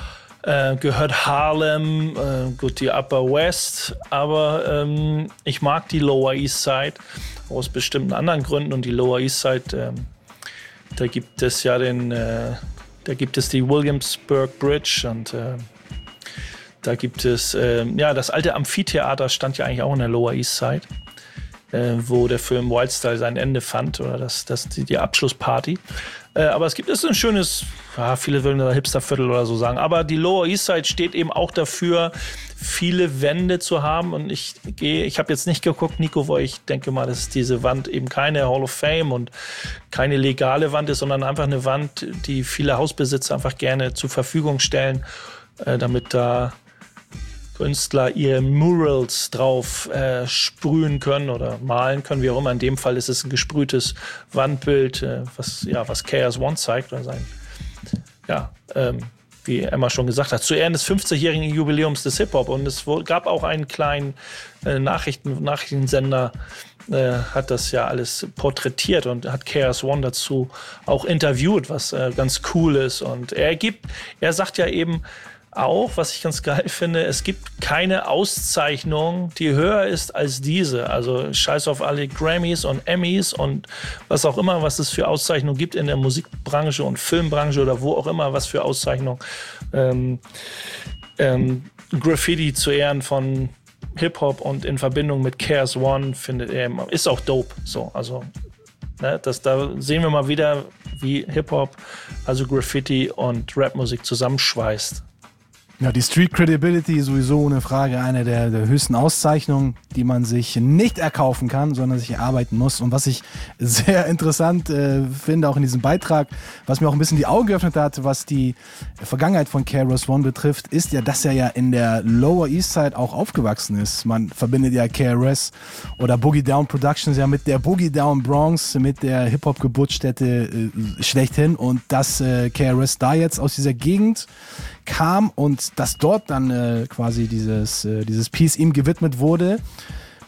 Harlem, gut, die Upper West, aber ich mag die Lower East Side aus bestimmten anderen Gründen, und die Lower East Side, da gibt es ja die Williamsburg Bridge, und da gibt es, das alte Amphitheater stand ja eigentlich auch in der Lower East Side, wo der Film Wildstyle sein Ende fand, oder die Abschlussparty. Aber es gibt ein schönes, viele würden da Hipsterviertel oder so sagen, aber die Lower East Side steht eben auch dafür, viele Wände zu haben. Und ich habe jetzt nicht geguckt, Nico, weil ich denke mal, dass diese Wand eben keine Hall of Fame und keine legale Wand ist, sondern einfach eine Wand, die viele Hausbesitzer einfach gerne zur Verfügung stellen, damit da Künstler ihre Murals drauf sprühen können oder malen können, wie auch immer. In dem Fall ist es ein gesprühtes Wandbild, was KRS-One zeigt, oder wie Emma schon gesagt hat, zu Ehren des 50-jährigen Jubiläums des Hip-Hop. Und es gab auch einen kleinen Nachrichtensender, hat das ja alles porträtiert und hat KRS-One dazu auch interviewt, was ganz cool ist. Und er sagt ja eben auch, was ich ganz geil finde, es gibt keine Auszeichnung, die höher ist als diese. Also scheiß auf alle Grammys und Emmys und was auch immer, was es für Auszeichnungen gibt in der Musikbranche und Filmbranche oder wo auch immer, was für Auszeichnungen. Graffiti zu Ehren von Hip-Hop und in Verbindung mit KRS-One findet er, ist auch dope. So, also, da sehen wir mal wieder, wie Hip-Hop, also Graffiti und Rapmusik zusammenschweißt. Ja, die Street Credibility ist sowieso ohne Frage eine der höchsten Auszeichnungen, die man sich nicht erkaufen kann, sondern sich erarbeiten muss. Und was ich sehr interessant finde, auch in diesem Beitrag, was mir auch ein bisschen die Augen geöffnet hat, was die Vergangenheit von KRS-One betrifft, ist ja, dass er ja in der Lower East Side auch aufgewachsen ist. Man verbindet ja KRS oder Boogie Down Productions ja mit der Boogie Down Bronx, mit der Hip-Hop-Geburtsstätte schlechthin, und dass KRS da jetzt aus dieser Gegend kam und dass dort dann quasi dieses Piece ihm gewidmet wurde,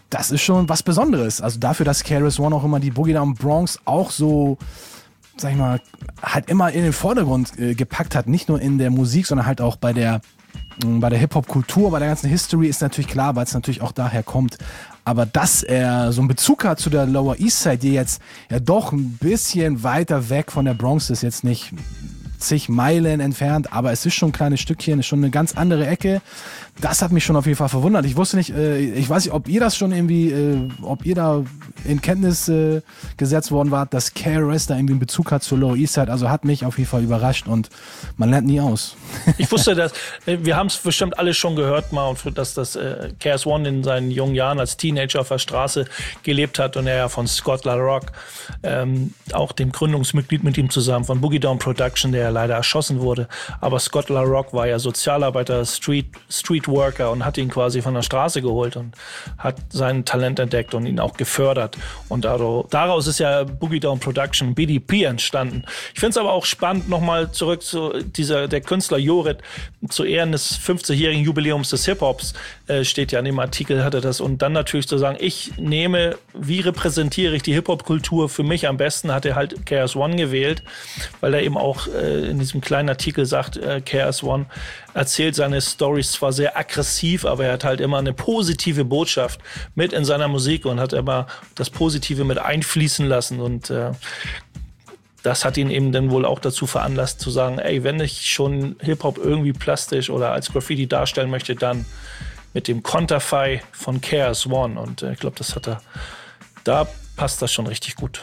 das ist schon was Besonderes. Also dafür, dass KRS-One auch immer die Boogie Down Bronx auch so, sag ich mal, halt immer in den Vordergrund gepackt hat. Nicht nur in der Musik, sondern halt auch bei der Hip-Hop-Kultur, bei der ganzen History ist natürlich klar, weil es natürlich auch daher kommt. Aber dass er so einen Bezug hat zu der Lower East Side, die jetzt ja doch ein bisschen weiter weg von der Bronx ist, jetzt nicht zig Meilen entfernt, aber es ist schon ein kleines Stückchen, ist schon eine ganz andere Ecke. Das hat mich schon auf jeden Fall verwundert. Ich wusste nicht, ich weiß nicht, ob ihr das schon irgendwie, ob ihr da in Kenntnis gesetzt worden wart, dass KRS da irgendwie einen Bezug hat zur Lower East Side. Also hat mich auf jeden Fall überrascht und man lernt nie aus. Ich wusste das, wir haben es bestimmt alle schon gehört mal, dass das KRS-One in seinen jungen Jahren als Teenager auf der Straße gelebt hat und er ja von Scott La Rock, auch dem Gründungsmitglied mit ihm zusammen von Boogie Down Production, der ja leider erschossen wurde. Aber Scott La Rock war ja Sozialarbeiter, Streetworker und hat ihn quasi von der Straße geholt und hat sein Talent entdeckt und ihn auch gefördert. Und daraus ist ja Boogie Down Production, BDP, entstanden. Ich finde es aber auch spannend, nochmal zurück zu der Künstler Jorit, zu Ehren des 50-jährigen Jubiläums des Hip-Hops, steht ja in dem Artikel, hat er das. Und dann natürlich zu sagen, wie repräsentiere ich die Hip-Hop-Kultur für mich am besten, hat er halt KRS-One gewählt, weil er eben auch in diesem kleinen Artikel sagt, KRS-One erzählt seine Storys zwar sehr aggressiv, aber er hat halt immer eine positive Botschaft mit in seiner Musik und hat immer das Positive mit einfließen lassen und das hat ihn eben dann wohl auch dazu veranlasst zu sagen, ey, wenn ich schon Hip-Hop irgendwie plastisch oder als Graffiti darstellen möchte, dann mit dem Konterfei von KRS-One und ich glaube, da passt das schon richtig gut.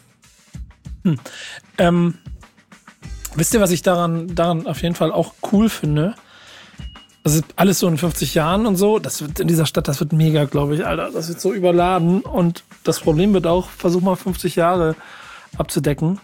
Wisst ihr, was ich daran auf jeden Fall auch cool finde? Das ist alles so in 50 Jahren und so. Das wird in dieser Stadt, das wird mega, glaube ich, Alter. Das wird so überladen. Und das Problem wird auch, versuch mal 50 Jahre abzudecken.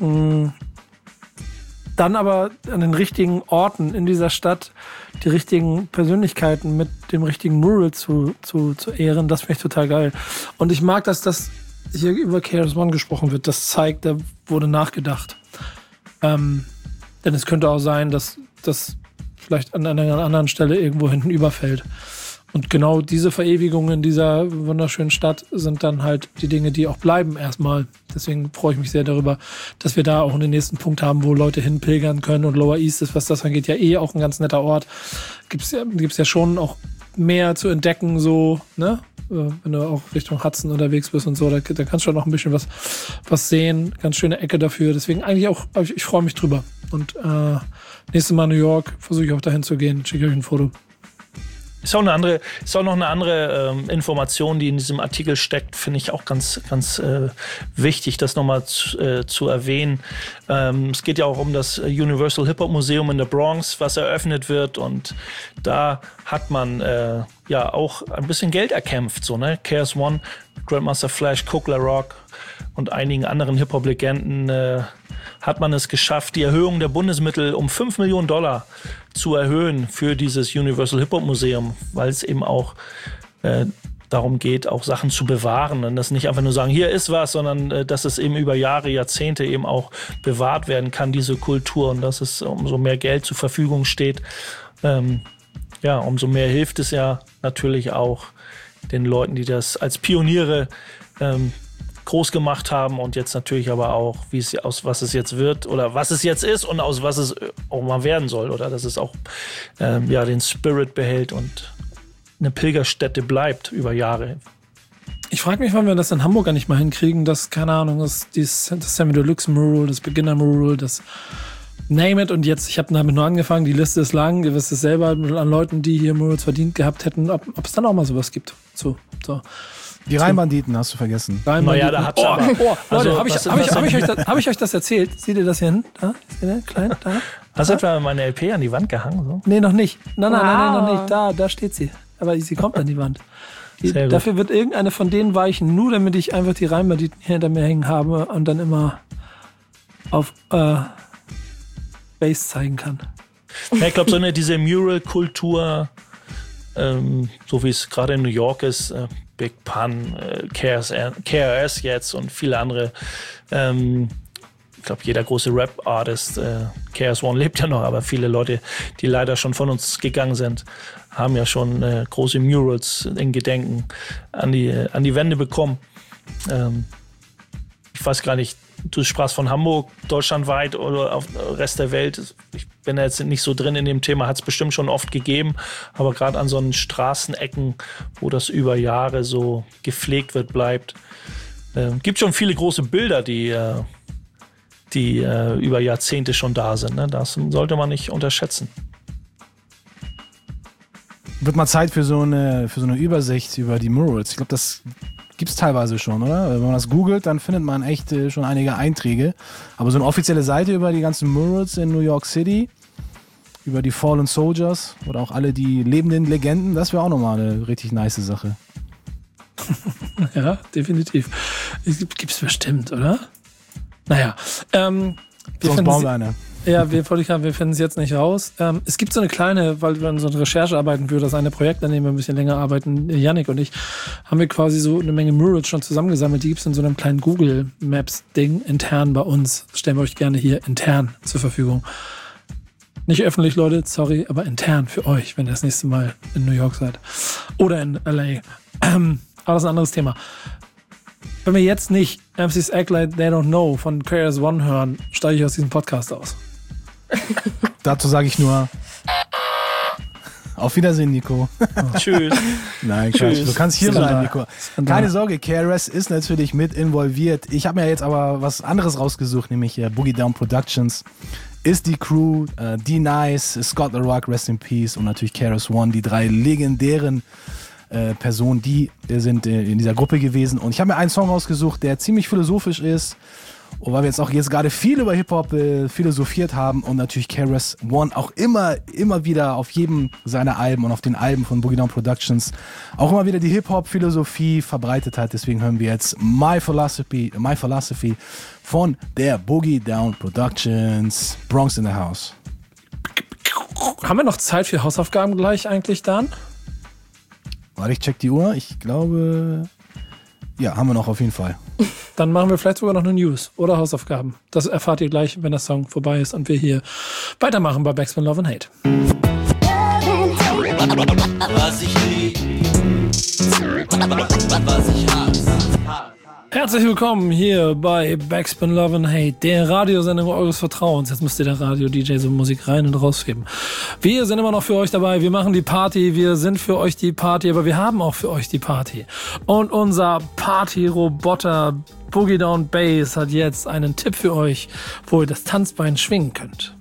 Dann aber an den richtigen Orten in dieser Stadt die richtigen Persönlichkeiten mit dem richtigen Mural zu ehren. Das finde ich total geil. Und ich mag, dass das hier über KRS-One gesprochen wird. Das zeigt, da wurde nachgedacht. Denn es könnte auch sein, dass das vielleicht an einer anderen Stelle irgendwo hinten überfällt. Und genau diese Verewigungen in dieser wunderschönen Stadt sind dann halt die Dinge, die auch bleiben erstmal. Deswegen freue ich mich sehr darüber, dass wir da auch den nächsten Punkt haben, wo Leute hinpilgern können. Und Lower East ist, was das angeht, ja auch ein ganz netter Ort. Gibt's ja schon auch mehr zu entdecken, so, ne? Wenn du auch Richtung Hudson unterwegs bist und so, da kannst du schon noch ein bisschen was sehen. Ganz schöne Ecke dafür. Deswegen eigentlich auch, ich freue mich drüber. Und nächstes Mal New York versuche ich auch dahin zu gehen. Schicke euch ein Foto. Ist auch noch eine andere Information, die in diesem Artikel steckt, finde ich auch ganz, ganz wichtig, das nochmal zu erwähnen. Es geht ja auch um das Universal Hip Hop Museum in der Bronx, was eröffnet wird und da hat man ja auch ein bisschen Geld erkämpft, so, ne? KRS-One, Grandmaster Flash, Coke La Rock und einigen anderen Hip Hop Legenden hat man es geschafft, die Erhöhung der Bundesmittel um $5 Millionen zu erhöhen für dieses Universal Hip Hop Museum, weil es eben auch darum geht, auch Sachen zu bewahren und das nicht einfach nur sagen, hier ist was, sondern dass es eben über Jahre, Jahrzehnte eben auch bewahrt werden kann, diese Kultur und dass es umso mehr Geld zur Verfügung steht, umso mehr hilft es ja natürlich auch den Leuten, die das als Pioniere groß gemacht haben und jetzt natürlich aber auch, was es jetzt wird oder was es jetzt ist und aus was es auch mal werden soll oder dass es auch den Spirit behält und eine Pilgerstätte bleibt über Jahre. Ich frage mich, wann wir das in Hamburg gar nicht mal hinkriegen, das, keine Ahnung, das Sammy Deluxe Mural, das Beginner Mural, das Name it und jetzt, ich habe damit nur angefangen, die Liste ist lang, ihr wisst es selber, an Leuten, die hier Murals verdient gehabt hätten, ob es dann auch mal sowas gibt. So. Die Rheinbanditen hast du vergessen. Naja, da hat's aber. Leute, hab ich euch das erzählt? Seht ihr das hier hin? Da? Seht ihr? Klein, da? Hast du etwa meine LP an die Wand gehangen? So? Nee, noch nicht. Nein, noch nicht. Da steht sie. Aber sie kommt an die Wand. Dafür wird irgendeine von denen weichen, nur damit ich einfach die Rheinbanditen hinter mir hängen habe und dann immer auf Bass zeigen kann. Ja, ich glaube, diese Mural-Kultur, so wie es gerade in New York ist, Big Pun, KRS jetzt und viele andere, glaube, jeder große Rap-Artist, KRS-One lebt ja noch, aber viele Leute, die leider schon von uns gegangen sind, haben ja schon große Murals in Gedenken an die Wände bekommen. Ich weiß gar nicht, du sprachst von Hamburg, deutschlandweit oder auf dem Rest der Welt. Ich bin da jetzt nicht so drin in dem Thema, hat es bestimmt schon oft gegeben. Aber gerade an so einen Straßenecken, wo das über Jahre so gepflegt wird, bleibt, gibt schon viele große Bilder, die über Jahrzehnte schon da sind. Ne? Das sollte man nicht unterschätzen. Wird mal Zeit für so eine Übersicht über die Murals. Ich glaube, das gibt es teilweise schon, oder? Wenn man das googelt, dann findet man echt schon einige Einträge. Aber so eine offizielle Seite über die ganzen Murals in New York City, über die Fallen Soldiers oder auch alle die lebenden Legenden, das wäre auch nochmal eine richtig nice Sache. Ja, definitiv. Gibt's bestimmt, oder? Naja. Sonst bauen wir eine. Ja, wir finden es jetzt nicht raus. Es gibt so eine kleine, weil wir an so einer Recherche arbeiten für das eine Projekt, an dem wir ein bisschen länger arbeiten, Yannick und ich, haben wir quasi so eine Menge Murals schon zusammengesammelt. Die gibt es in so einem kleinen Google Maps Ding intern bei uns. Das stellen wir euch gerne hier intern zur Verfügung. Nicht öffentlich, Leute, sorry, aber intern für euch, wenn ihr das nächste Mal in New York seid. Oder in LA. Aber das ist ein anderes Thema. Wenn wir jetzt nicht MCs Act Like They Don't Know von KRS-One hören, steige ich aus diesem Podcast aus. Dazu sage ich nur auf Wiedersehen, Nico. Tschüss. Nein, Quatsch. Du kannst hier bleiben, Nico. Keine Sorge, KRS ist natürlich mit involviert. Ich habe mir jetzt aber was anderes rausgesucht, nämlich Boogie Down Productions. Ist die Crew, D-Nice, Scott The Rock, Rest in Peace und natürlich KRS-One, die drei legendären Personen, die sind in dieser Gruppe gewesen. Und ich habe mir einen Song rausgesucht, der ziemlich philosophisch ist. Und weil wir jetzt auch gerade viel über Hip-Hop philosophiert haben und natürlich KRS-One auch immer wieder auf jedem seiner Alben und auf den Alben von Boogie Down Productions auch immer wieder die Hip-Hop-Philosophie verbreitet hat. Deswegen hören wir jetzt My Philosophy von der Boogie Down Productions, Bronx in the House. Haben wir noch Zeit für Hausaufgaben gleich eigentlich, Dan? Warte, ich check die Uhr. Ich glaube, ja, haben wir noch auf jeden Fall. Dann machen wir vielleicht sogar noch eine News oder Hausaufgaben. Das erfahrt ihr gleich, wenn der Song vorbei ist und wir hier weitermachen bei Backspin Love and Hate. Was ich lieb, was ich hasse. Herzlich willkommen hier bei Backspin Love and Hate, der Radiosendung eures Vertrauens. Jetzt müsst ihr der Radio-DJ so Musik rein und rausheben. Wir sind immer noch für euch dabei, wir machen die Party, wir sind für euch die Party, aber wir haben auch für euch die Party. Und unser Party-Roboter Boogie Down Bass hat jetzt einen Tipp für euch, wo ihr das Tanzbein schwingen könnt.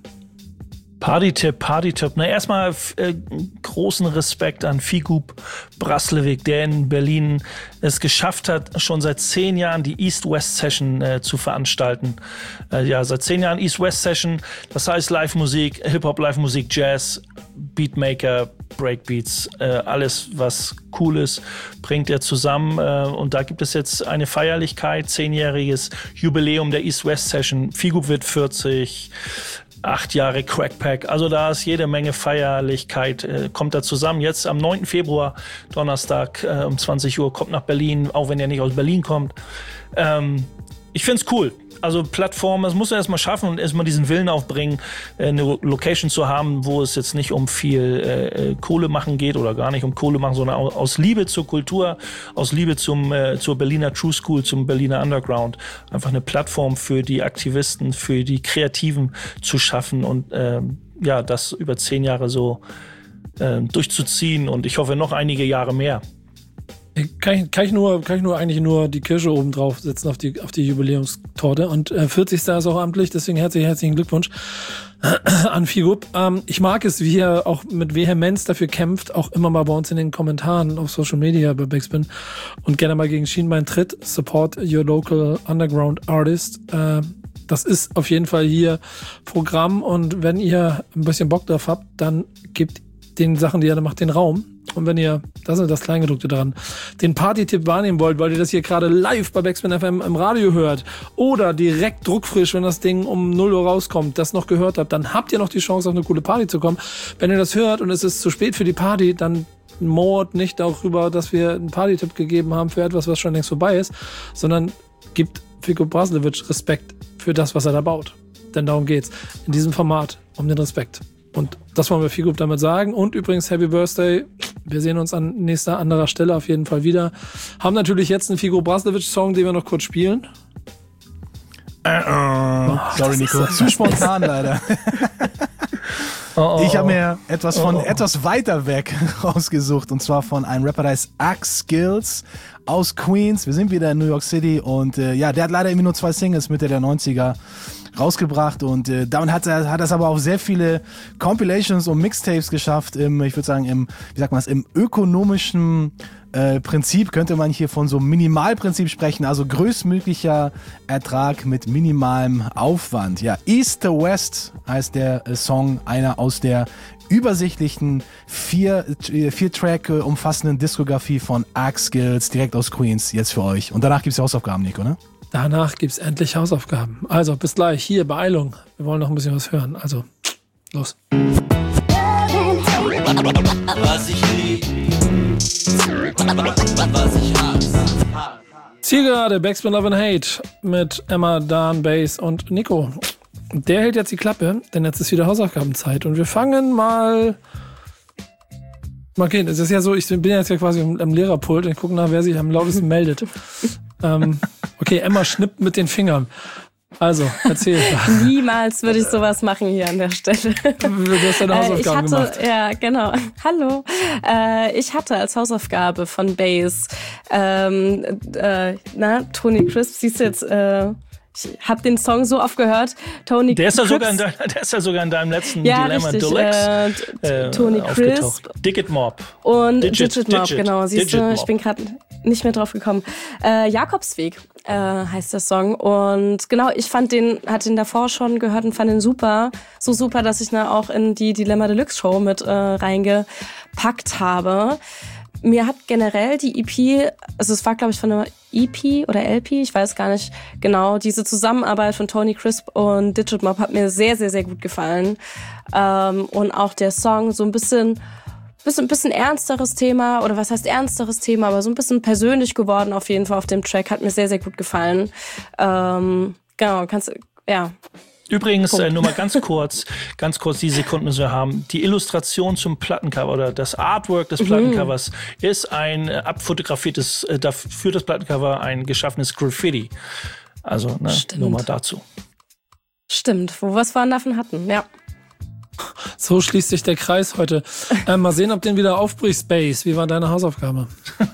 Party-Tipp. Na, erstmal großen Respekt an Figub Braslewik, der in Berlin es geschafft hat, schon seit 10 Jahren die East-West-Session zu veranstalten. Seit 10 Jahren East-West-Session, das heißt Live-Musik, Hip-Hop, Live-Musik, Jazz, Beatmaker, Breakbeats, alles, was cool ist, bringt er zusammen. Und da gibt es jetzt eine Feierlichkeit, 10-jähriges Jubiläum der East-West-Session. Figub wird 40, 8 Jahre Crackpack, also da ist jede Menge Feierlichkeit, kommt da zusammen. Jetzt am 9. Februar, Donnerstag um 20 Uhr, kommt nach Berlin, auch wenn er nicht aus Berlin kommt. Ich find's cool. Also Plattform, das muss er erstmal schaffen und erstmal diesen Willen aufbringen, eine Location zu haben, wo es jetzt nicht um viel Kohle machen geht oder gar nicht um Kohle machen, sondern aus Liebe zur Kultur, aus Liebe zur Berliner True School, zum Berliner Underground. Einfach eine Plattform für die Aktivisten, für die Kreativen zu schaffen und das über 10 Jahre so durchzuziehen und ich hoffe noch einige Jahre mehr. Kann ich nur eigentlich nur die Kirsche oben drauf setzen auf die Jubiläumstorte und 40. ist auch amtlich, deswegen herzlichen Glückwunsch an Figub. Ich mag es, wie er auch mit Vehemenz dafür kämpft, auch immer mal bei uns in den Kommentaren auf Social Media bei Backspin und gerne mal gegen Schienbein tritt. Support your local underground artist. Das ist auf jeden Fall hier Programm und wenn ihr ein bisschen Bock drauf habt, dann gebt den Sachen, die er macht, den Raum. Und wenn ihr, das ist das Kleingedruckte dran, den Party-Tipp wahrnehmen wollt, weil ihr das hier gerade live bei Backspin FM im Radio hört oder direkt druckfrisch, wenn das Ding um 0 Uhr rauskommt, das noch gehört habt, dann habt ihr noch die Chance, auf eine coole Party zu kommen. Wenn ihr das hört und es ist zu spät für die Party, dann mord nicht darüber, dass wir einen Party-Tipp gegeben haben für etwas, was schon längst vorbei ist, sondern gibt Fico Braslevic Respekt für das, was er da baut. Denn darum geht's. In diesem Format um den Respekt. Und das wollen wir Fico damit sagen. Und übrigens Happy Birthday. Wir sehen uns an nächster anderer Stelle auf jeden Fall wieder. Haben natürlich jetzt einen Fico Braslevic-Song, den wir noch kurz spielen. Sorry, Nico. Zu spontan leider. Ich habe mir etwas von etwas weiter weg rausgesucht. Und zwar von einem Rapper, der heißt Axe Skills aus Queens. Wir sind wieder in New York City. Und der hat leider irgendwie nur 2 Singles Mitte der 90er rausgebracht. Und damit hat er es aber auch sehr viele Compilations und Mixtapes geschafft. Ich würde sagen, im ökonomischen Prinzip könnte man hier von so einem Minimalprinzip sprechen, also größtmöglicher Ertrag mit minimalem Aufwand. Ja, East to West heißt der Song, einer aus der übersichtlichen 4-Track umfassenden Diskografie von Axe Skills, direkt aus Queens, jetzt für euch. Und danach gibt's die Hausaufgaben, Nico, ne? Danach gibt's endlich Hausaufgaben. Also, bis gleich. Hier, Beeilung. Wir wollen noch ein bisschen was hören. Also, los. Was ich lieb, was ich hasse. Zielgerade, Backspin Love and Hate mit Emma, Dan, Bass und Nico. Der hält jetzt die Klappe, denn jetzt ist wieder Hausaufgabenzeit. Und wir fangen mal... Okay, es ist ja so, ich bin jetzt ja quasi am Lehrerpult und gucke nach, wer sich am lautesten meldet. Okay, Emma schnippt mit den Fingern. Also, erzähl. Niemals würde ich sowas machen hier an der Stelle. Du hast deine Hausaufgaben gemacht. Ja, genau. Hallo. Ich hatte als Hausaufgabe von Bass, Tony Crisp, siehst du jetzt, ich habe den Song so oft gehört. Tony der ist ja Crisp. sogar in deinem letzten ja, Dilemma richtig, Deluxe Tony Crisp Digit Mob. Und Digit Mob, genau. Siehst du, ich bin gerade nicht mehr drauf gekommen. Jakobsweg heißt der Song. Und genau, ich hatte den davor schon gehört und fand ihn super. So super, dass ich ihn auch in die Dilemma Deluxe Show mit reingepackt habe. Mir hat generell die EP, also es war glaube ich von einer EP oder LP, ich weiß gar nicht genau, diese Zusammenarbeit von Tony Crisp und Digit Mob hat mir sehr, sehr, sehr gut gefallen. Und auch der Song so ein bisschen ernsteres Thema, oder was heißt ernsteres Thema, aber so ein bisschen persönlich geworden auf jeden Fall auf dem Track, hat mir sehr, sehr gut gefallen. Genau, ja. Übrigens, nur mal ganz kurz die Sekunden müssen wir haben. Die Illustration zum Plattencover oder das Artwork des Plattencovers ist ein abfotografiertes, für das Plattencover ein geschaffenes Graffiti. Also, nur mal dazu. Stimmt, wo wir es vorhin davon hatten, ja. So schließt sich der Kreis heute. Mal sehen, ob den wieder aufbrichst, Bass. Wie war deine Hausaufgabe?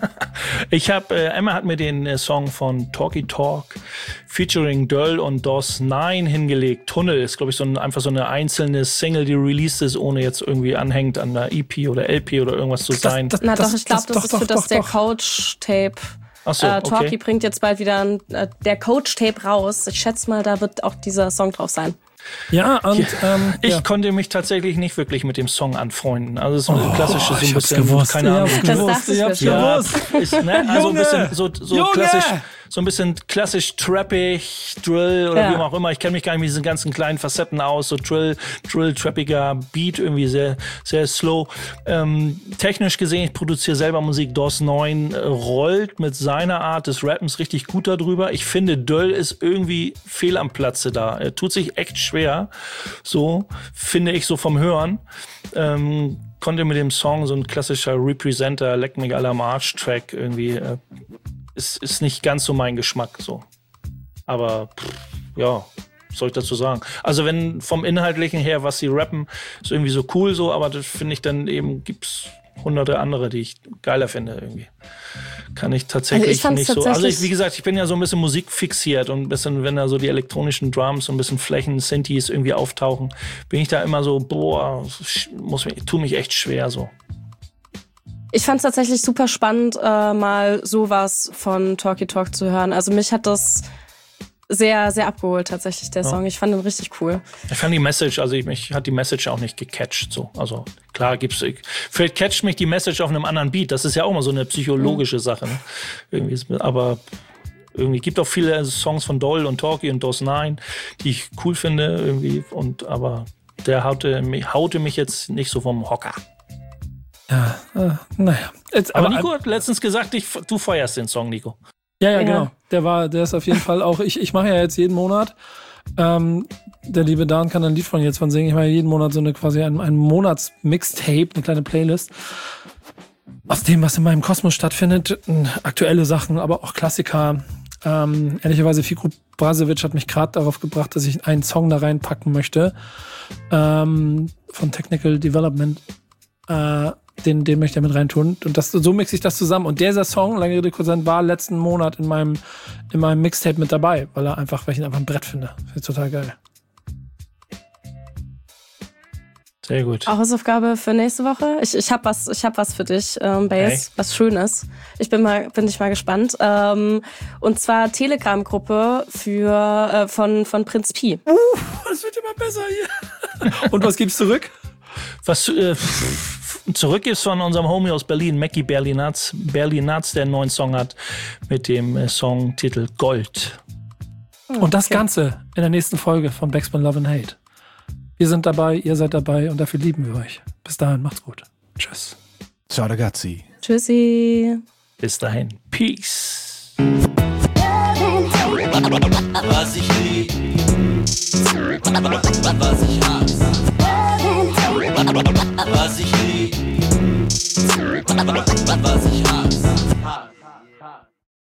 Emma hat mir den Song von Talky Talk featuring Döll und DOS 9 hingelegt. Tunnel ist, glaube ich, einfach so eine einzelne Single, die released ist, ohne jetzt irgendwie anhängt an einer EP oder LP oder irgendwas zu sein. Ich glaube, das ist für das der Coach-Tape. Ach so, okay. Talky bringt jetzt bald wieder der Coach-Tape raus. Ich schätze mal, da wird auch dieser Song drauf sein. Ja, und ich konnte mich tatsächlich nicht wirklich mit dem Song anfreunden. Also es ist ein klassisches, so ein bisschen, gewusst. keine Ahnung. Das dachte ich mir schon. Also ein bisschen so klassisch, so ein bisschen klassisch trappig, Drill oder wie auch immer. Ich kenne mich gar nicht mit diesen ganzen kleinen Facetten aus. So Drill, trappiger Beat, irgendwie sehr, sehr slow. Technisch gesehen, ich produziere selber Musik. DOS 9 rollt mit seiner Art des Rappens richtig gut darüber. Ich finde, Döll ist irgendwie fehl am Platze da. Er tut sich echt schwer. So, finde ich so vom Hören. Konnte mit dem Song so ein klassischer Representer, Leck mich alle am Arsch-Track irgendwie, ist nicht ganz so mein Geschmack, so. Aber, was soll ich dazu sagen? Also wenn vom Inhaltlichen her, was sie rappen, ist irgendwie so cool so, aber das finde ich dann eben, gibt's hunderte andere, die ich geiler finde irgendwie. Kann ich tatsächlich nicht so. Also wie gesagt, ich bin ja so ein bisschen musikfixiert und ein bisschen, wenn da so die elektronischen Drums und ein bisschen Flächen, Synthes irgendwie auftauchen, bin ich da immer so, tut mich echt schwer so. Ich fand es tatsächlich super spannend, mal sowas von Talky Talk zu hören. Also mich hat das sehr, sehr abgeholt tatsächlich, der Song. Ich fand ihn richtig cool. Ich fand die Message, mich hat die Message auch nicht gecatcht. So. Also klar vielleicht catcht mich die Message auf einem anderen Beat. Das ist ja auch mal so eine psychologische Sache. Ne? Irgendwie, aber irgendwie gibt auch viele Songs von Doll und Talky und DOS 9, die ich cool finde irgendwie. Aber der haute mich jetzt nicht so vom Hocker. Ja, naja. Aber Nico hat letztens gesagt, du feierst den Song, Nico. Ja, genau. Der ist auf jeden Fall auch, ich mache ja jetzt jeden Monat, der liebe Dan kann ein Lied von jetzt von singen. Ich mache jeden Monat so quasi ein Monats-Mixtape, eine kleine Playlist. Aus dem, was in meinem Kosmos stattfindet, aktuelle Sachen, aber auch Klassiker. Ehrlicherweise, Fiku Brasevic hat mich gerade darauf gebracht, dass ich einen Song da reinpacken möchte, von Technical Development. Den möchte ich mit reintun. Und so mixe ich das zusammen. Und dieser Song, lange Rede, kurzer Sinn, war letzten Monat in meinem Mixtape mit dabei, weil ich ihn einfach ein Brett finde. Finde ich total geil. Sehr gut. Auch Hausaufgabe für nächste Woche. Ich hab was für dich, Bass, was Schönes. Bin ich mal gespannt. Und zwar Telegram-Gruppe von Prinz Pi. Das wird immer besser hier. Und was gibt's zurück? Was zurück ist von unserem Homie aus Berlin, Mackie Berlinatz, der einen neuen Song hat mit dem Songtitel Gold. Und das Ganze in der nächsten Folge von Backspin Love and Hate. Wir sind dabei, ihr seid dabei und dafür lieben wir euch. Bis dahin, macht's gut. Tschüss. Ciao, ragazzi. Tschüssi. Bis dahin. Peace. Was ich lieb, was ich hasse. Was ich lieb, was ich hasse.